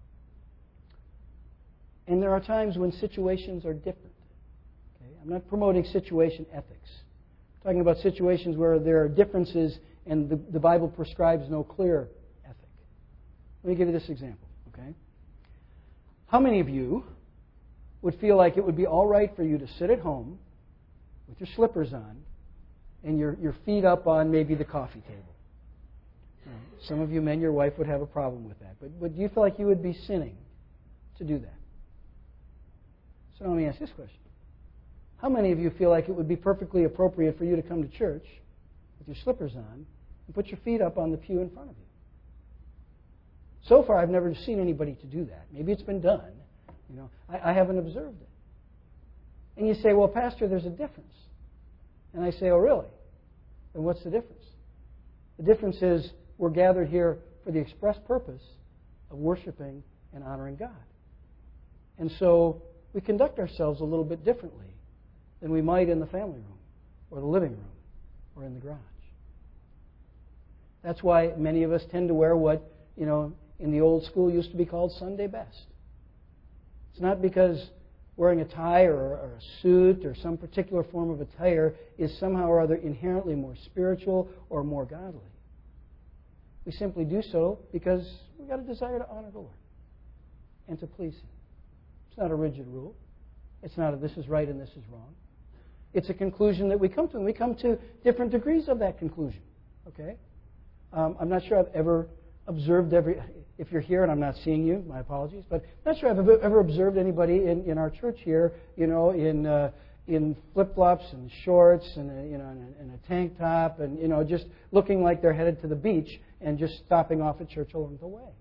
And there are times when situations are different. Okay? I'm not promoting situation ethics. I'm talking about situations where there are differences and the, the Bible prescribes no clear ethic. Let me give you this example. Okay? How many of you would feel like it would be all right for you to sit at home with your slippers on and your, your feet up on maybe the coffee table? Now, some of you men, your wife would have a problem with that. But, but do you feel like you would be sinning to do that? So let me ask this question. How many of you feel like it would be perfectly appropriate for you to come to church with your slippers on and put your feet up on the pew in front of you? So far, I've never seen anybody to do that. Maybe it's been done. You know, I, I haven't observed it. And you say, "Well, Pastor, there's a difference." And I say, "Oh, really? Then what's the difference?" The difference is we're gathered here for the express purpose of worshiping and honoring God. And so we conduct ourselves a little bit differently than we might in the family room or the living room or in the garage. That's why many of us tend to wear what, you know, in the old school used to be called Sunday best. It's not because wearing a tie or, or a suit or some particular form of attire is somehow or other inherently more spiritual or more godly. We simply do so because we've got a desire to honor the Lord and to please Him. It's not a rigid rule. It's not a this is right and this is wrong. It's a conclusion that we come to, and we come to different degrees of that conclusion. Okay? Um, I'm not sure I've ever observed every... If you're here and I'm not seeing you, my apologies, but I'm not sure I've ever observed anybody in, in our church here, you know, in uh, in flip-flops and shorts and a, you know, and a, and a tank top and, you know, just looking like they're headed to the beach and just stopping off at church along the way.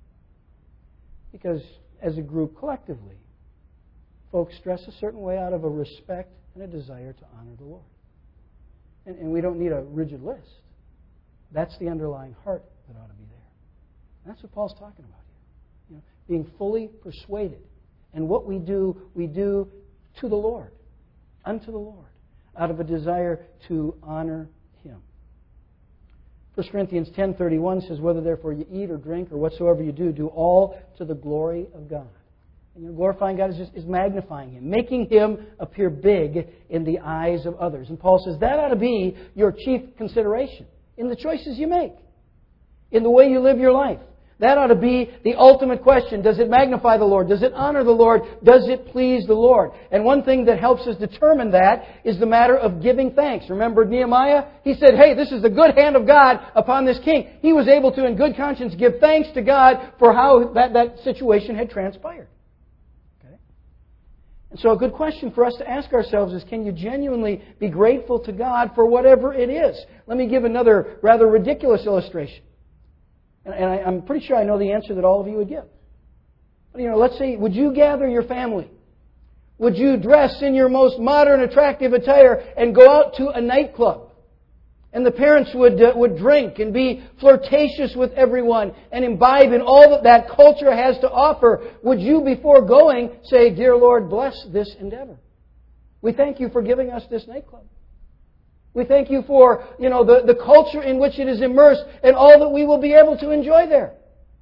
Because as a group, collectively, folks dress a certain way out of a respect and a desire to honor the Lord. And, and we don't need a rigid list. That's the underlying heart that ought to be there. And that's what Paul's talking about here. You know, being fully persuaded. And what we do, we do to the Lord, unto the Lord, out of a desire to honor Him. First Corinthians ten thirty-one says, whether therefore you eat or drink or whatsoever you do, do all to the glory of God. And you know, glorifying God is just is magnifying Him, making Him appear big in the eyes of others. And Paul says that ought to be your chief consideration in the choices you make, in the way you live your life. That ought to be the ultimate question. Does it magnify the Lord? Does it honor the Lord? Does it please the Lord? And one thing that helps us determine that is the matter of giving thanks. Remember Nehemiah? He said, hey, this is the good hand of God upon this king. He was able to, in good conscience, give thanks to God for how that, that situation had transpired. Okay? And so a good question for us to ask ourselves is, can you genuinely be grateful to God for whatever it is? Let me give another rather ridiculous illustration. And I, I'm pretty sure I know the answer that all of you would give. But, you know, let's say, would you gather your family? Would you dress in your most modern, attractive attire and go out to a nightclub? And the parents would uh, would drink and be flirtatious with everyone and imbibe in all that that culture has to offer. Would you, before going, say, dear Lord, bless this endeavor? We thank you for giving us this nightclub. We thank you for, you know, the, the culture in which it is immersed and all that we will be able to enjoy there.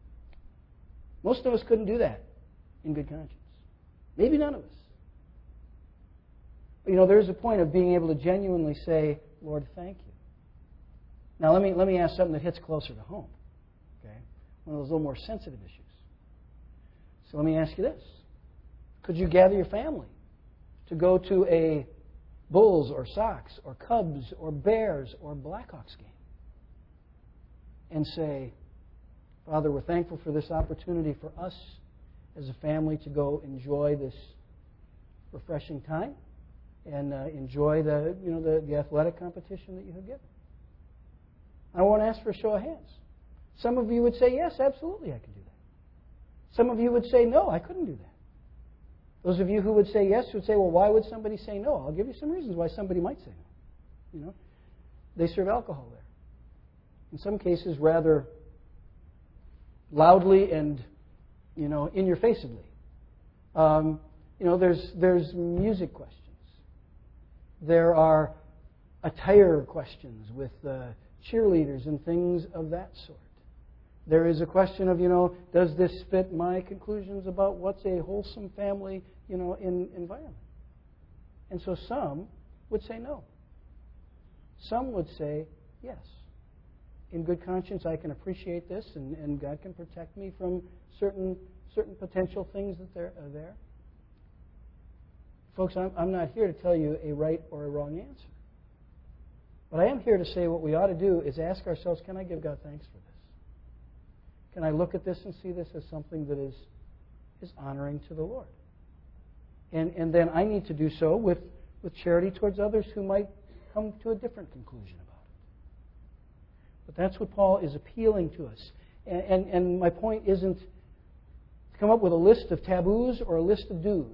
Most of us couldn't do that in good conscience. Maybe none of us. But, you know, there's a point of being able to genuinely say, Lord, thank you. Now, let me, let me ask something that hits closer to home. Okay? One of those little more sensitive issues. So let me ask you this. Could you gather your family to go to a Bulls or Sox or Cubs or Bears or Blackhawks game and say, Father, we're thankful for this opportunity for us as a family to go enjoy this refreshing time and uh, enjoy the, you know, the, the athletic competition that you have given? I won't ask for a show of hands. Some of you would say, yes, absolutely, I can do that. Some of you would say, no, I couldn't do that. Those of you who would say yes would say, well, why would somebody say no? I'll give you some reasons why somebody might say no. You know, they serve alcohol there. In some cases, rather loudly and, you know, in-your-faceably. Um, you know, there's there's music questions. There are attire questions with uh, cheerleaders and things of that sort. There is a question of, you know, does this fit my conclusions about what's a wholesome family, you know, in, environment? And so some would say no. Some would say yes. In good conscience, I can appreciate this, and, and God can protect me from certain certain potential things that there are there. Folks, I'm, I'm not here to tell you a right or a wrong answer. But I am here to say what we ought to do is ask ourselves, can I give God thanks for this? Can I look at this and see this as something that is, is honoring to the Lord? And, and then I need to do so with, with charity towards others who might come to a different conclusion about it. But that's what Paul is appealing to us. And, and, and my point isn't to come up with a list of taboos or a list of do's.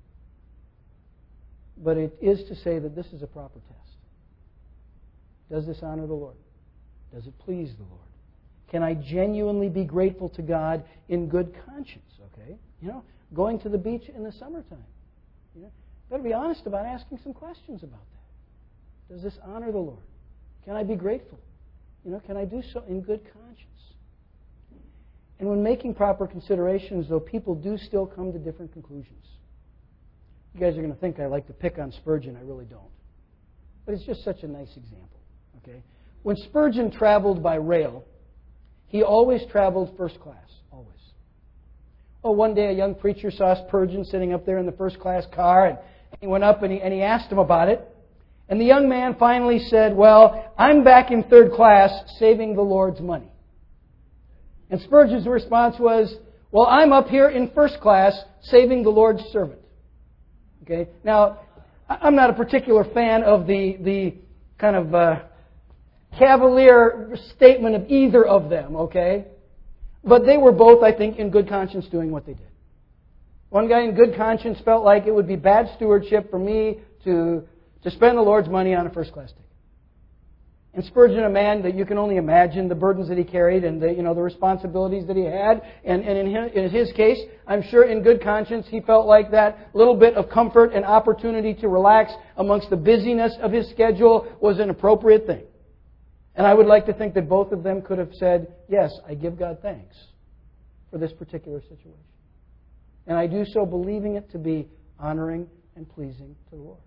But it is to say that this is a proper test. Does this honor the Lord? Does it please the Lord? Can I genuinely be grateful to God in good conscience? Okay, you know, going to the beach in the summertime. You know, better be honest about asking some questions about that. Does this honor the Lord? Can I be grateful? You know, can I do so in good conscience? And when making proper considerations, though, people do still come to different conclusions. You guys are going to think I like to pick on Spurgeon. I really don't. But it's just such a nice example. Okay, when Spurgeon traveled by rail, he always traveled first class, always. Oh, one day a young preacher saw Spurgeon sitting up there in the first class car, and he went up and he, and he asked him about it. And the young man finally said, well, I'm back in third class saving the Lord's money. And Spurgeon's response was, well, I'm up here in first class saving the Lord's servant. Okay, now, I'm not a particular fan of the, the kind of uh, cavalier statement of either of them, okay? But they were both, I think, in good conscience doing what they did. One guy in good conscience felt like it would be bad stewardship for me to, to spend the Lord's money on a first-class ticket. And Spurgeon, a man that you can only imagine the burdens that he carried and the, you know, the responsibilities that he had. And, and in, his, in his case, I'm sure in good conscience, he felt like that little bit of comfort and opportunity to relax amongst the busyness of his schedule was an appropriate thing. And I would like to think that both of them could have said, yes, I give God thanks for this particular situation. And I do so believing it to be honoring and pleasing to the Lord.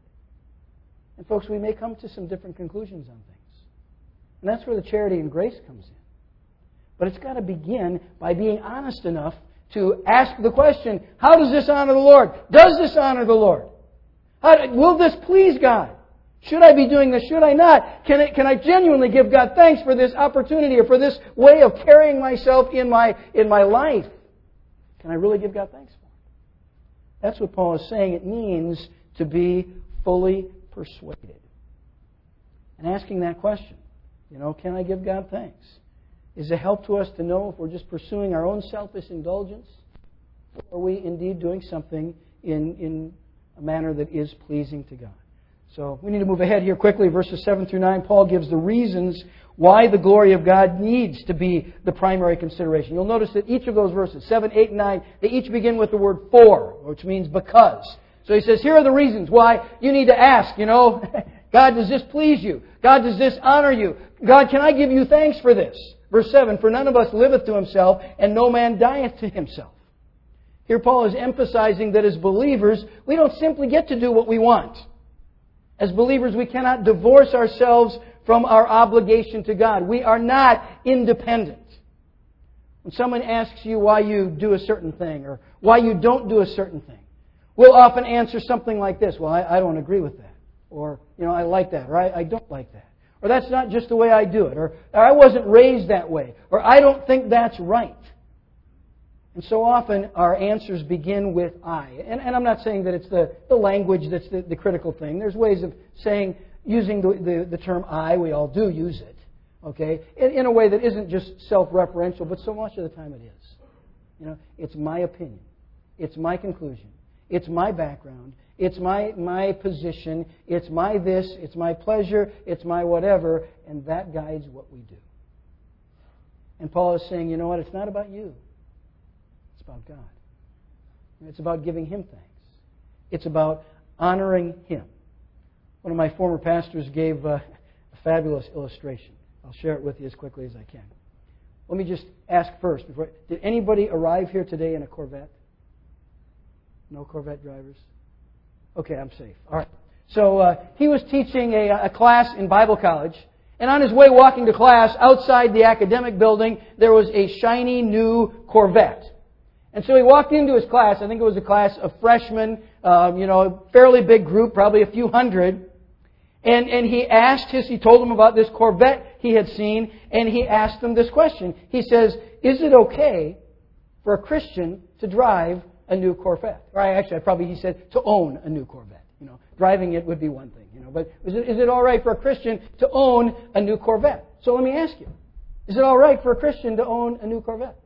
And folks, we may come to some different conclusions on things. And that's where the charity and grace comes in. But it's got to begin by being honest enough to ask the question, how does this honor the Lord? Does this honor the Lord? How, will this please God? Should I be doing this? Should I not? Can I, can I genuinely give God thanks for this opportunity or for this way of carrying myself in my, in my life? Can I really give God thanks for it? That's what Paul is saying. It means to be fully persuaded. And asking that question, you know, can I give God thanks? Is a help to us to know if we're just pursuing our own selfish indulgence, or are we indeed doing something in, in a manner that is pleasing to God? So we need to move ahead here quickly. Verses seven through nine, Paul gives the reasons why the glory of God needs to be the primary consideration. You'll notice that each of those verses, seven, eight, and nine, they each begin with the word for, which means because. So he says, here are the reasons why you need to ask, you know, God, does this please you? God, does this honor you? God, can I give you thanks for this? Verse seven, for none of us liveth to himself, and no man dieth to himself. Here Paul is emphasizing that as believers, we don't simply get to do what we want. As believers, we cannot divorce ourselves from our obligation to God. We are not independent. When someone asks you why you do a certain thing, or why you don't do a certain thing, we'll often answer something like this, well, I, I don't agree with that. Or, you know, I like that, or I, I don't like that. Or that's not just the way I do it. Or, or I wasn't raised that way. Or I don't think that's right. And so often our answers begin with I. And, and I'm not saying that it's the, the language that's the, the critical thing. There's ways of saying, using the, the, the term I, we all do use it. Okay? In, in a way that isn't just self-referential, but so much of the time it is. You know, it's my opinion. It's my conclusion. It's my background. It's my, my position. It's my this. It's my pleasure. It's my whatever. And that guides what we do. And Paul is saying, you know what? It's not about you. It's about God. It's about giving Him thanks. It's about honoring Him. One of my former pastors gave uh, a fabulous illustration. I'll share it with you as quickly as I can. Let me just ask first. Before, did anybody arrive here today in a Corvette? No Corvette drivers? Okay, I'm safe. All right. So uh, he was teaching a, a class in Bible college, and on his way walking to class, outside the academic building, there was a shiny new Corvette. And so he walked into his class. I think it was a class of freshmen, um, you know, fairly big group, probably a few hundred. And, and he asked his, he told them about this Corvette he had seen, and he asked them this question. He says, is it okay for a Christian to drive a new Corvette? Or actually, I probably, he said, to own a new Corvette. You know, driving it would be one thing, you know. But is it, is it all right for a Christian to own a new Corvette? So let me ask you, is it all right for a Christian to own a new Corvette?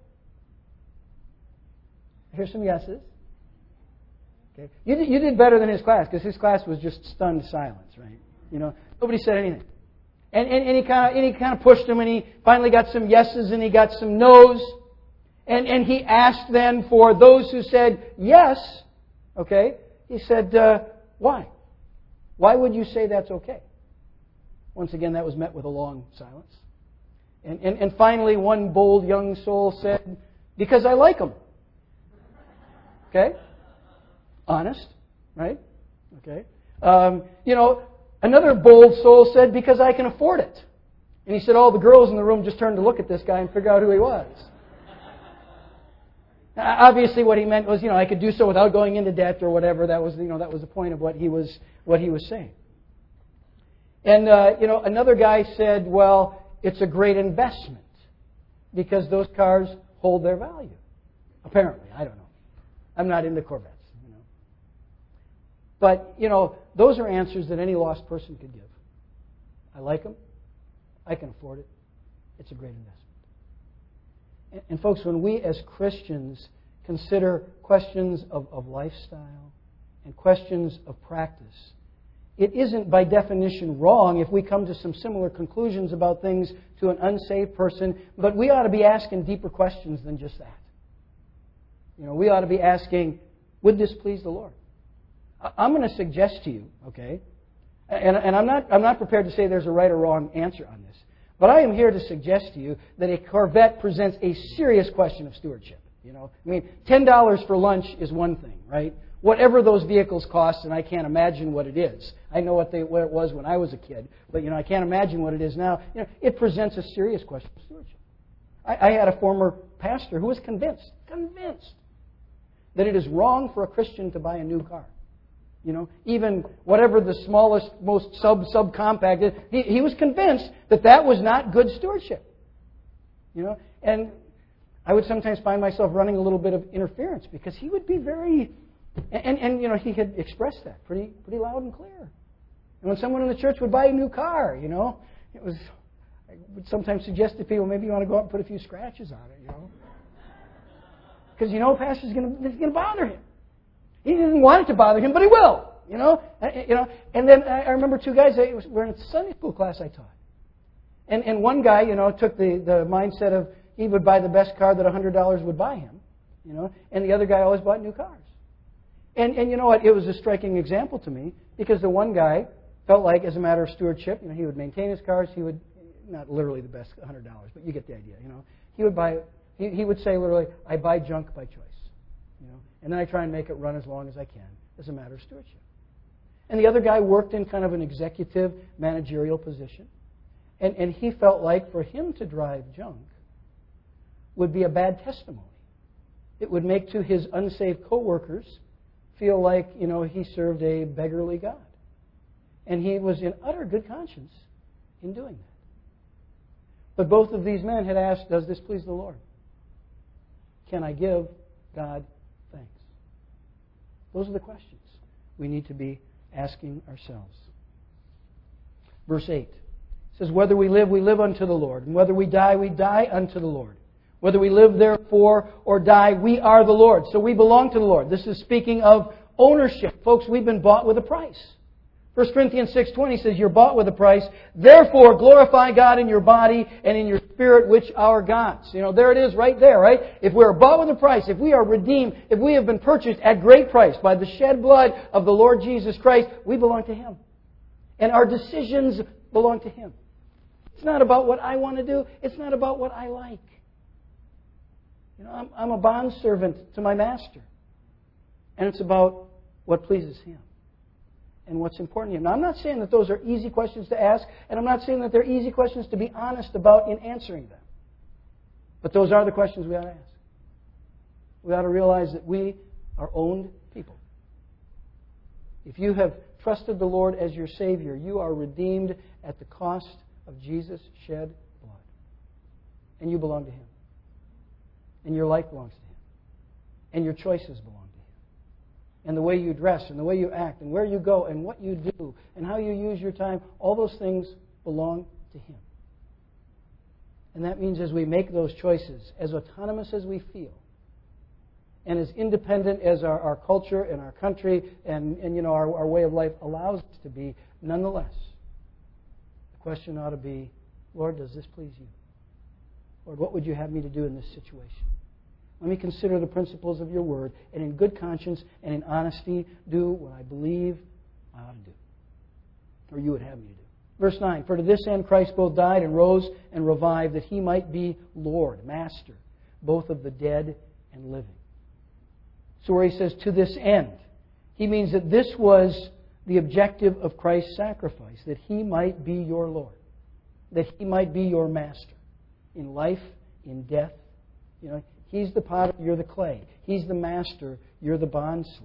Here's some yeses. Okay, you did, you did better than his class, because his class was just stunned silence, right? You know, nobody said anything. And, and, and he kind of and he kind of pushed him, and he finally got some yeses, and he got some nos. And, and he asked then for those who said yes, okay, he said, uh, why? Why would you say that's okay? Once again, that was met with a long silence. And, and, and finally, one bold young soul said, because I like them. Okay? Honest, right? Okay. Um, you know, another bold soul said, because I can afford it. And he said all the girls in the room just turned to look at this guy and figure out who he was. Obviously, what he meant was, you know, I could do so without going into debt or whatever. That was, you know, that was the point of what he was, what he was saying. And uh, you know, another guy said, well, it's a great investment because those cars hold their value. Apparently, I don't know. I'm not into Corvettes. You know. But, you know, those are answers that any lost person could give. I like them. I can afford it. It's a great investment. And, and folks, when we as Christians consider questions of, of lifestyle and questions of practice, it isn't by definition wrong if we come to some similar conclusions about things to an unsaved person, but we ought to be asking deeper questions than just that. You know, we ought to be asking, would this please the Lord? I'm going to suggest to you, okay, and, and I'm not I'm not prepared to say there's a right or wrong answer on this, but I am here to suggest to you that a Corvette presents a serious question of stewardship. You know, I mean, ten dollars for lunch is one thing, right? Whatever those vehicles cost, and I can't imagine what it is. I know what, they, what it was when I was a kid, but you know, I can't imagine what it is now. You know, it presents a serious question of stewardship. I, I had a former pastor who was convinced, convinced, that it is wrong for a Christian to buy a new car. You know, even whatever the smallest, most sub subcompact is, he, he was convinced that that was not good stewardship. You know, and I would sometimes find myself running a little bit of interference because he would be very, and, and, and you know, he had expressed that pretty, pretty loud and clear. And when someone in the church would buy a new car, you know, it was, I would sometimes suggest to people, maybe you want to go out and put a few scratches on it, you know, because you know, pastor's going to, it's going to bother him. He didn't want it to bother him, but he will. You know, you know. And then I remember two guys. They were in a Sunday school class I taught, and and one guy, you know, took the, the mindset of he would buy the best car that a hundred dollars would buy him, you know, and the other guy always bought new cars. And and you know what? It was a striking example to me because the one guy felt like, as a matter of stewardship, you know, he would maintain his cars. He would not literally the best a hundred dollars, but you get the idea. You know, he would buy. He, he would say literally, "I buy junk by choice." You know, and then I try and make it run as long as I can as a matter of stewardship. And the other guy worked in kind of an executive managerial position. And, and he felt like for him to drive junk would be a bad testimony. It would make to his unsaved coworkers feel like, you know, he served a beggarly God. And he was in utter good conscience in doing that. But both of these men had asked, does this please the Lord? Can I give God thanks? Those are the questions we need to be asking ourselves. Verse eight says, whether we live, we live unto the Lord. And whether we die, we die unto the Lord. Whether we live therefore or die, we are the Lord. So we belong to the Lord. This is speaking of ownership. Folks, we've been bought with a price. First Corinthians six twenty says, you're bought with a price. Therefore, glorify God in your body and in your spirit, which are God's. You know, there it is right there, right? If we're bought with a price, if we are redeemed, if we have been purchased at great price by the shed blood of the Lord Jesus Christ, we belong to Him. And our decisions belong to Him. It's not about what I want to do. It's not about what I like. You know, I'm, I'm a bondservant to my master. And it's about what pleases Him and what's important to Him. Now, I'm not saying that those are easy questions to ask, and I'm not saying that they're easy questions to be honest about in answering them. But those are the questions we ought to ask. We ought to realize that we are owned people. If you have trusted the Lord as your Savior, you are redeemed at the cost of Jesus' shed blood. And you belong to Him. And your life belongs to Him. And your choices belong to Him. And the way you dress, and the way you act, and where you go, and what you do, and how you use your time, all those things belong to Him. And that means as we make those choices, as autonomous as we feel, and as independent as our, our culture and our country and, and you know our, our way of life allows us to be, nonetheless, the question ought to be, Lord, does this please You? Lord, what would You have me to do in this situation? Let me consider the principles of Your Word, and in good conscience and in honesty, do what I believe I ought to do, or You would have me to do. Verse nine, for to this end Christ both died and rose and revived, that He might be Lord, Master, both of the dead and living. So where he says, to this end, he means that this was the objective of Christ's sacrifice, that He might be your Lord, that He might be your Master in life, in death. You know, He's the potter, you're the clay. He's the master, you're the bondslave.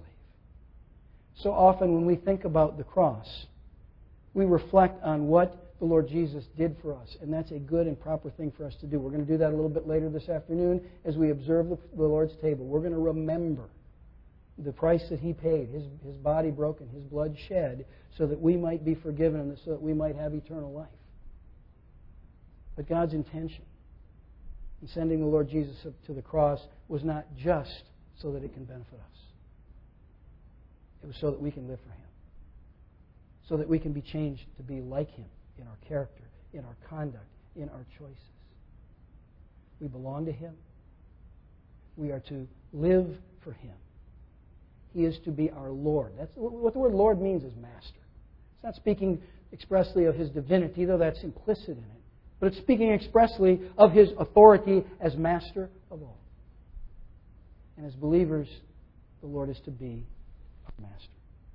So often when we think about the cross, we reflect on what the Lord Jesus did for us. And that's a good and proper thing for us to do. We're going to do that a little bit later this afternoon as we observe the, the Lord's table. We're going to remember the price that He paid, His, His body broken, His blood shed, so that we might be forgiven and so that we might have eternal life. But God's intention in sending the Lord Jesus to the cross was not just so that it can benefit us. It was so that we can live for Him. So that we can be changed to be like Him in our character, in our conduct, in our choices. We belong to Him. We are to live for Him. He is to be our Lord. That's what the word Lord means, is master. It's not speaking expressly of His divinity, though that's implicit in it. But it's speaking expressly of His authority as master of all. And as believers, the Lord is to be our master.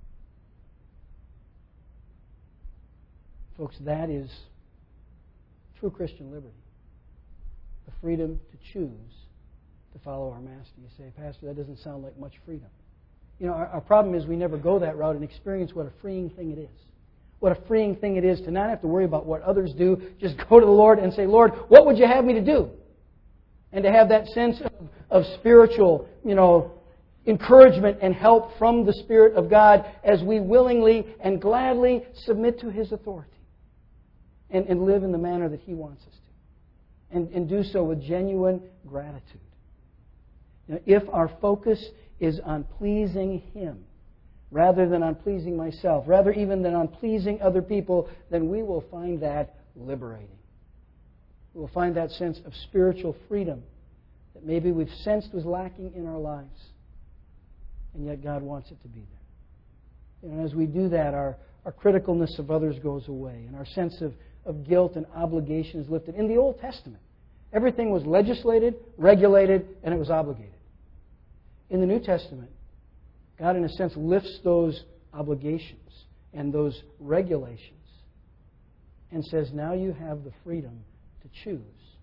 Folks, that is true Christian liberty. The freedom to choose to follow our master. You say, Pastor, that doesn't sound like much freedom. You know, our, our problem is we never go that route and experience what a freeing thing it is. What a freeing thing it is to not have to worry about what others do. Just go to the Lord and say, Lord, what would you have me to do? And to have that sense of, of spiritual, you know, encouragement and help from the Spirit of God as we willingly and gladly submit to His authority and, and live in the manner that He wants us to. And, and do so with genuine gratitude. You know, if our focus is on pleasing Him, rather than on pleasing myself, rather even than on pleasing other people, then we will find that liberating. We will find that sense of spiritual freedom that maybe we've sensed was lacking in our lives. And yet God wants it to be there. And as we do that, our, our criticalness of others goes away, and our sense of, of guilt and obligation is lifted. In the Old Testament, everything was legislated, regulated, and it was obligated. In the New Testament, God, in a sense, lifts those obligations and those regulations and says, now you have the freedom to choose.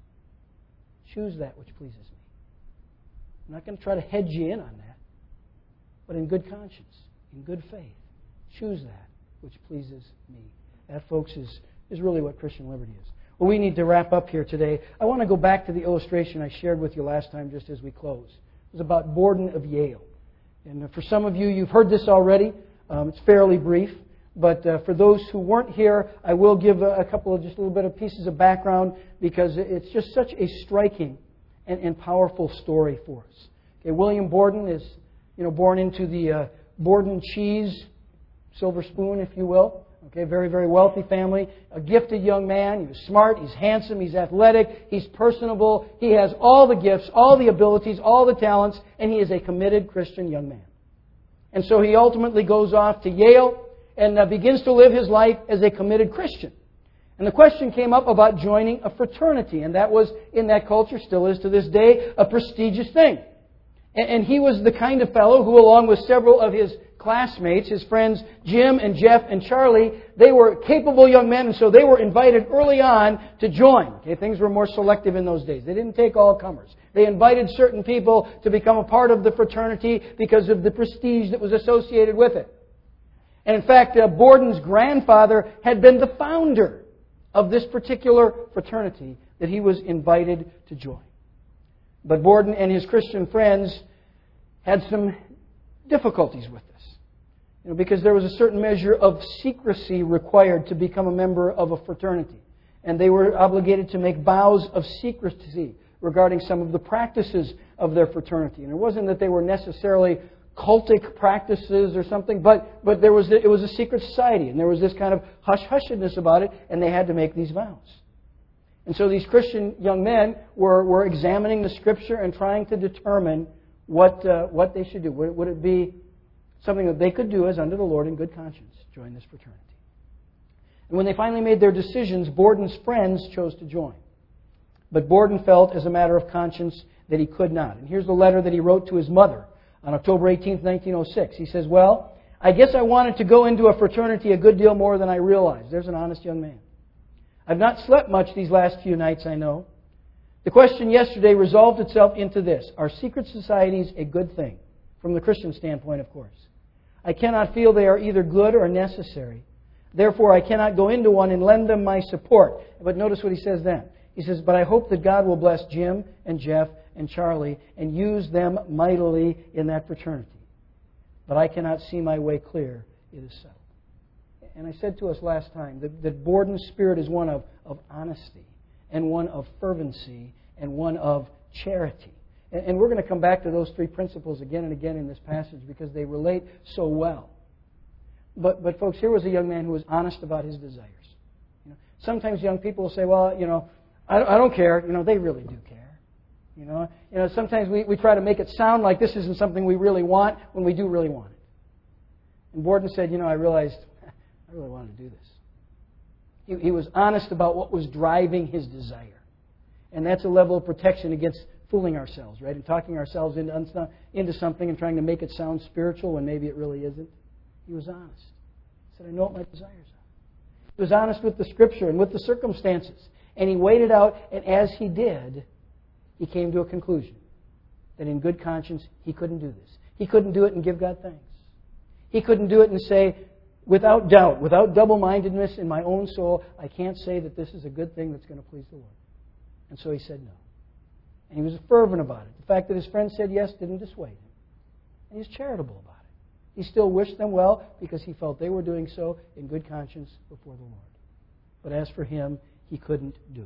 Choose that which pleases me. I'm not going to try to hedge you in on that, but in good conscience, in good faith, choose that which pleases me. That, folks, is, is really what Christian liberty is. Well, we need to wrap up here today. I want to go back to the illustration I shared with you last time just as we close. It was about Borden of Yale. And for some of you, you've heard this already. Um, it's fairly brief. But uh, for those who weren't here, I will give a, a couple of just a little bit of pieces of background because it's just such a striking and, and powerful story for us. Okay, William Borden is, you know, born into the uh, Borden cheese silver spoon, if you will. Okay, very, very wealthy family. A gifted young man. He was smart. He's handsome. He's athletic. He's personable. He has all the gifts, all the abilities, all the talents, and he is a committed Christian young man. And so he ultimately goes off to Yale and uh, begins to live his life as a committed Christian. And the question came up about joining a fraternity, and that was, in that culture, still is to this day, a prestigious thing. And, and he was the kind of fellow who, along with several of his classmates, his friends Jim and Jeff and Charlie, they were capable young men, and so they were invited early on to join. Okay, things were more selective in those days. They didn't take all comers. They invited certain people to become a part of the fraternity because of the prestige that was associated with it. And in fact, uh, Borden's grandfather had been the founder of this particular fraternity that he was invited to join. But Borden and his Christian friends had some difficulties with this. You know, because there was a certain measure of secrecy required to become a member of a fraternity. And they were obligated to make vows of secrecy regarding some of the practices of their fraternity. And it wasn't that they were necessarily cultic practices or something, but, but there was it was a secret society, and there was this kind of hush-hushedness about it, and they had to make these vows. And so these Christian young men were, were examining the Scripture and trying to determine what uh, what they should do. Would, would it be something that they could do as under the Lord in good conscience, join this fraternity? And when they finally made their decisions, Borden's friends chose to join. But Borden felt, as a matter of conscience, that he could not. And here's the letter that he wrote to his mother on October eighteenth, nineteen oh six. He says, well, I guess I wanted to go into a fraternity a good deal more than I realized. There's an honest young man. I've not slept much these last few nights, I know. The question yesterday resolved itself into this. Are secret societies a good thing? From the Christian standpoint, of course. I cannot feel they are either good or necessary. Therefore, I cannot go into one and lend them my support. But notice what he says then. He says, but I hope that God will bless Jim and Jeff and Charlie and use them mightily in that fraternity. but I cannot see my way clear. It is settled. And I said to us last time that, that Borden's spirit is one of, of honesty and one of fervency and one of charity. And, and we're going to come back to those three principles again and again in this passage because they relate so well. But, but folks, here was a young man who was honest about his desires. You know, sometimes young people will say, well, you know, I, I don't care. You know, they really do care. You know, you know, sometimes we, we try to make it sound like this isn't something we really want when we do really want it. And Borden said, you know, I realized I really wanted to do this. He, he was honest about what was driving his desire. And that's a level of protection against fooling ourselves, right? And talking ourselves into, into something and trying to make it sound spiritual when maybe it really isn't. He was honest. He said, I know what my desires are. He was honest with the Scripture and with the circumstances. And he weighed it out, and as he did, he came to a conclusion that in good conscience, he couldn't do this. He couldn't do it and give God thanks. He couldn't do it and say, without doubt, without double-mindedness in my own soul, I can't say that this is a good thing that's going to please the Lord. And so he said no. And he was fervent about it. The fact that his friend said yes didn't dissuade him. And he was charitable about it. He still wished them well because he felt they were doing so in good conscience before the Lord. But as for him, he couldn't do it.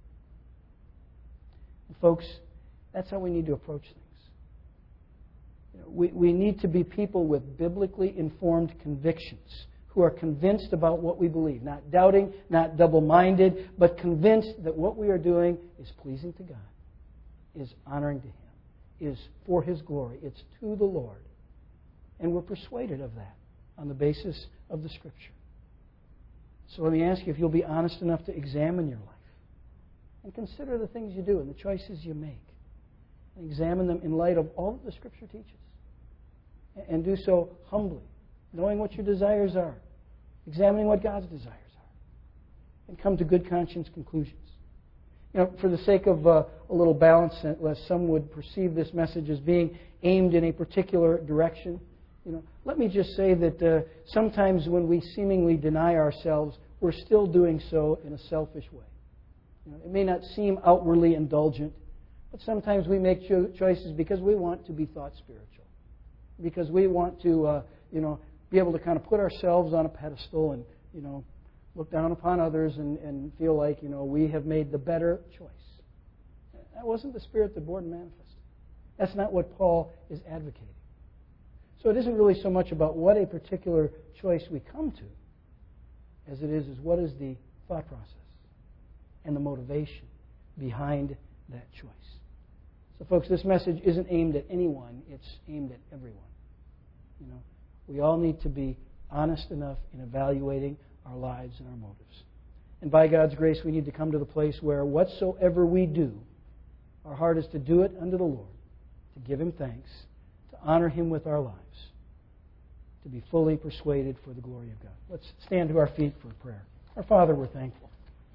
And folks, that's how we need to approach things. You know, we, we need to be people with biblically informed convictions who are convinced about what we believe. Not doubting, not double-minded, but convinced that what we are doing is pleasing to God, is honoring to Him, is for His glory. It's to the Lord. And we're persuaded of that on the basis of the Scripture. So let me ask you if you'll be honest enough to examine your life and consider the things you do and the choices you make. And examine them in light of all that the Scripture teaches. And do so humbly, knowing what your desires are, examining what God's desires are, and come to good conscience conclusions. You know, for the sake of uh, a little balance, lest some would perceive this message as being aimed in a particular direction, you know, let me just say that uh, sometimes when we seemingly deny ourselves, we're still doing so in a selfish way. You know, it may not seem outwardly indulgent, but sometimes we make cho- choices because we want to be thought spiritual. Because we want to, uh, you know, be able to kind of put ourselves on a pedestal and, you know, look down upon others and, and feel like, you know, we have made the better choice. That wasn't the spirit that Borden manifested. That's not what Paul is advocating. So it isn't really so much about what a particular choice we come to as it is, is what is the thought process and the motivation behind that choice. So, folks, this message isn't aimed at anyone. It's aimed at everyone. You know, we all need to be honest enough in evaluating our lives and our motives. And by God's grace, we need to come to the place where whatsoever we do, our heart is to do it unto the Lord, to give Him thanks, to honor Him with our lives, to be fully persuaded for the glory of God. Let's stand to our feet for prayer. Our Father, we're thankful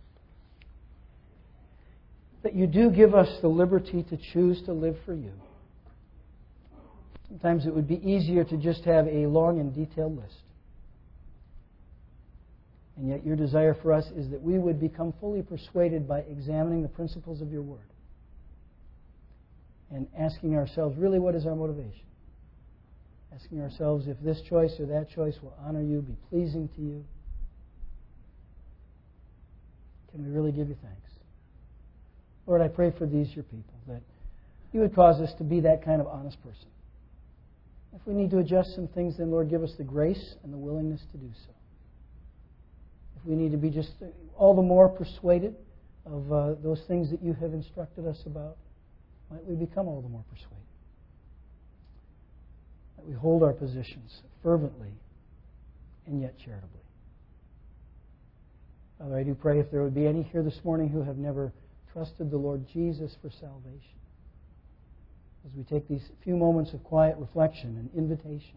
that You do give us the liberty to choose to live for You. Sometimes it would be easier to just have a long and detailed list. And yet Your desire for us is that we would become fully persuaded by examining the principles of Your Word and asking ourselves, really, what is our motivation? Asking ourselves if this choice or that choice will honor You, be pleasing to You. Can we really give You thanks? Lord, I pray for these, Your people, that You would cause us to be that kind of honest person. If we need to adjust some things, then, Lord, give us the grace and the willingness to do so. If we need to be just all the more persuaded of uh, those things that You have instructed us about, might we become all the more persuaded. That we hold our positions fervently and yet charitably. Father, I do pray if there would be any here this morning who have never trusted the Lord Jesus for salvation, as we take these few moments of quiet reflection and invitation,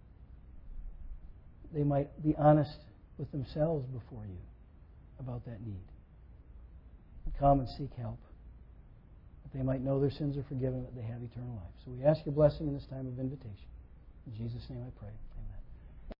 they might be honest with themselves before You about that need. And come and seek help, that they might know their sins are forgiven, that they have eternal life. So we ask Your blessing in this time of invitation. In Jesus' name I pray.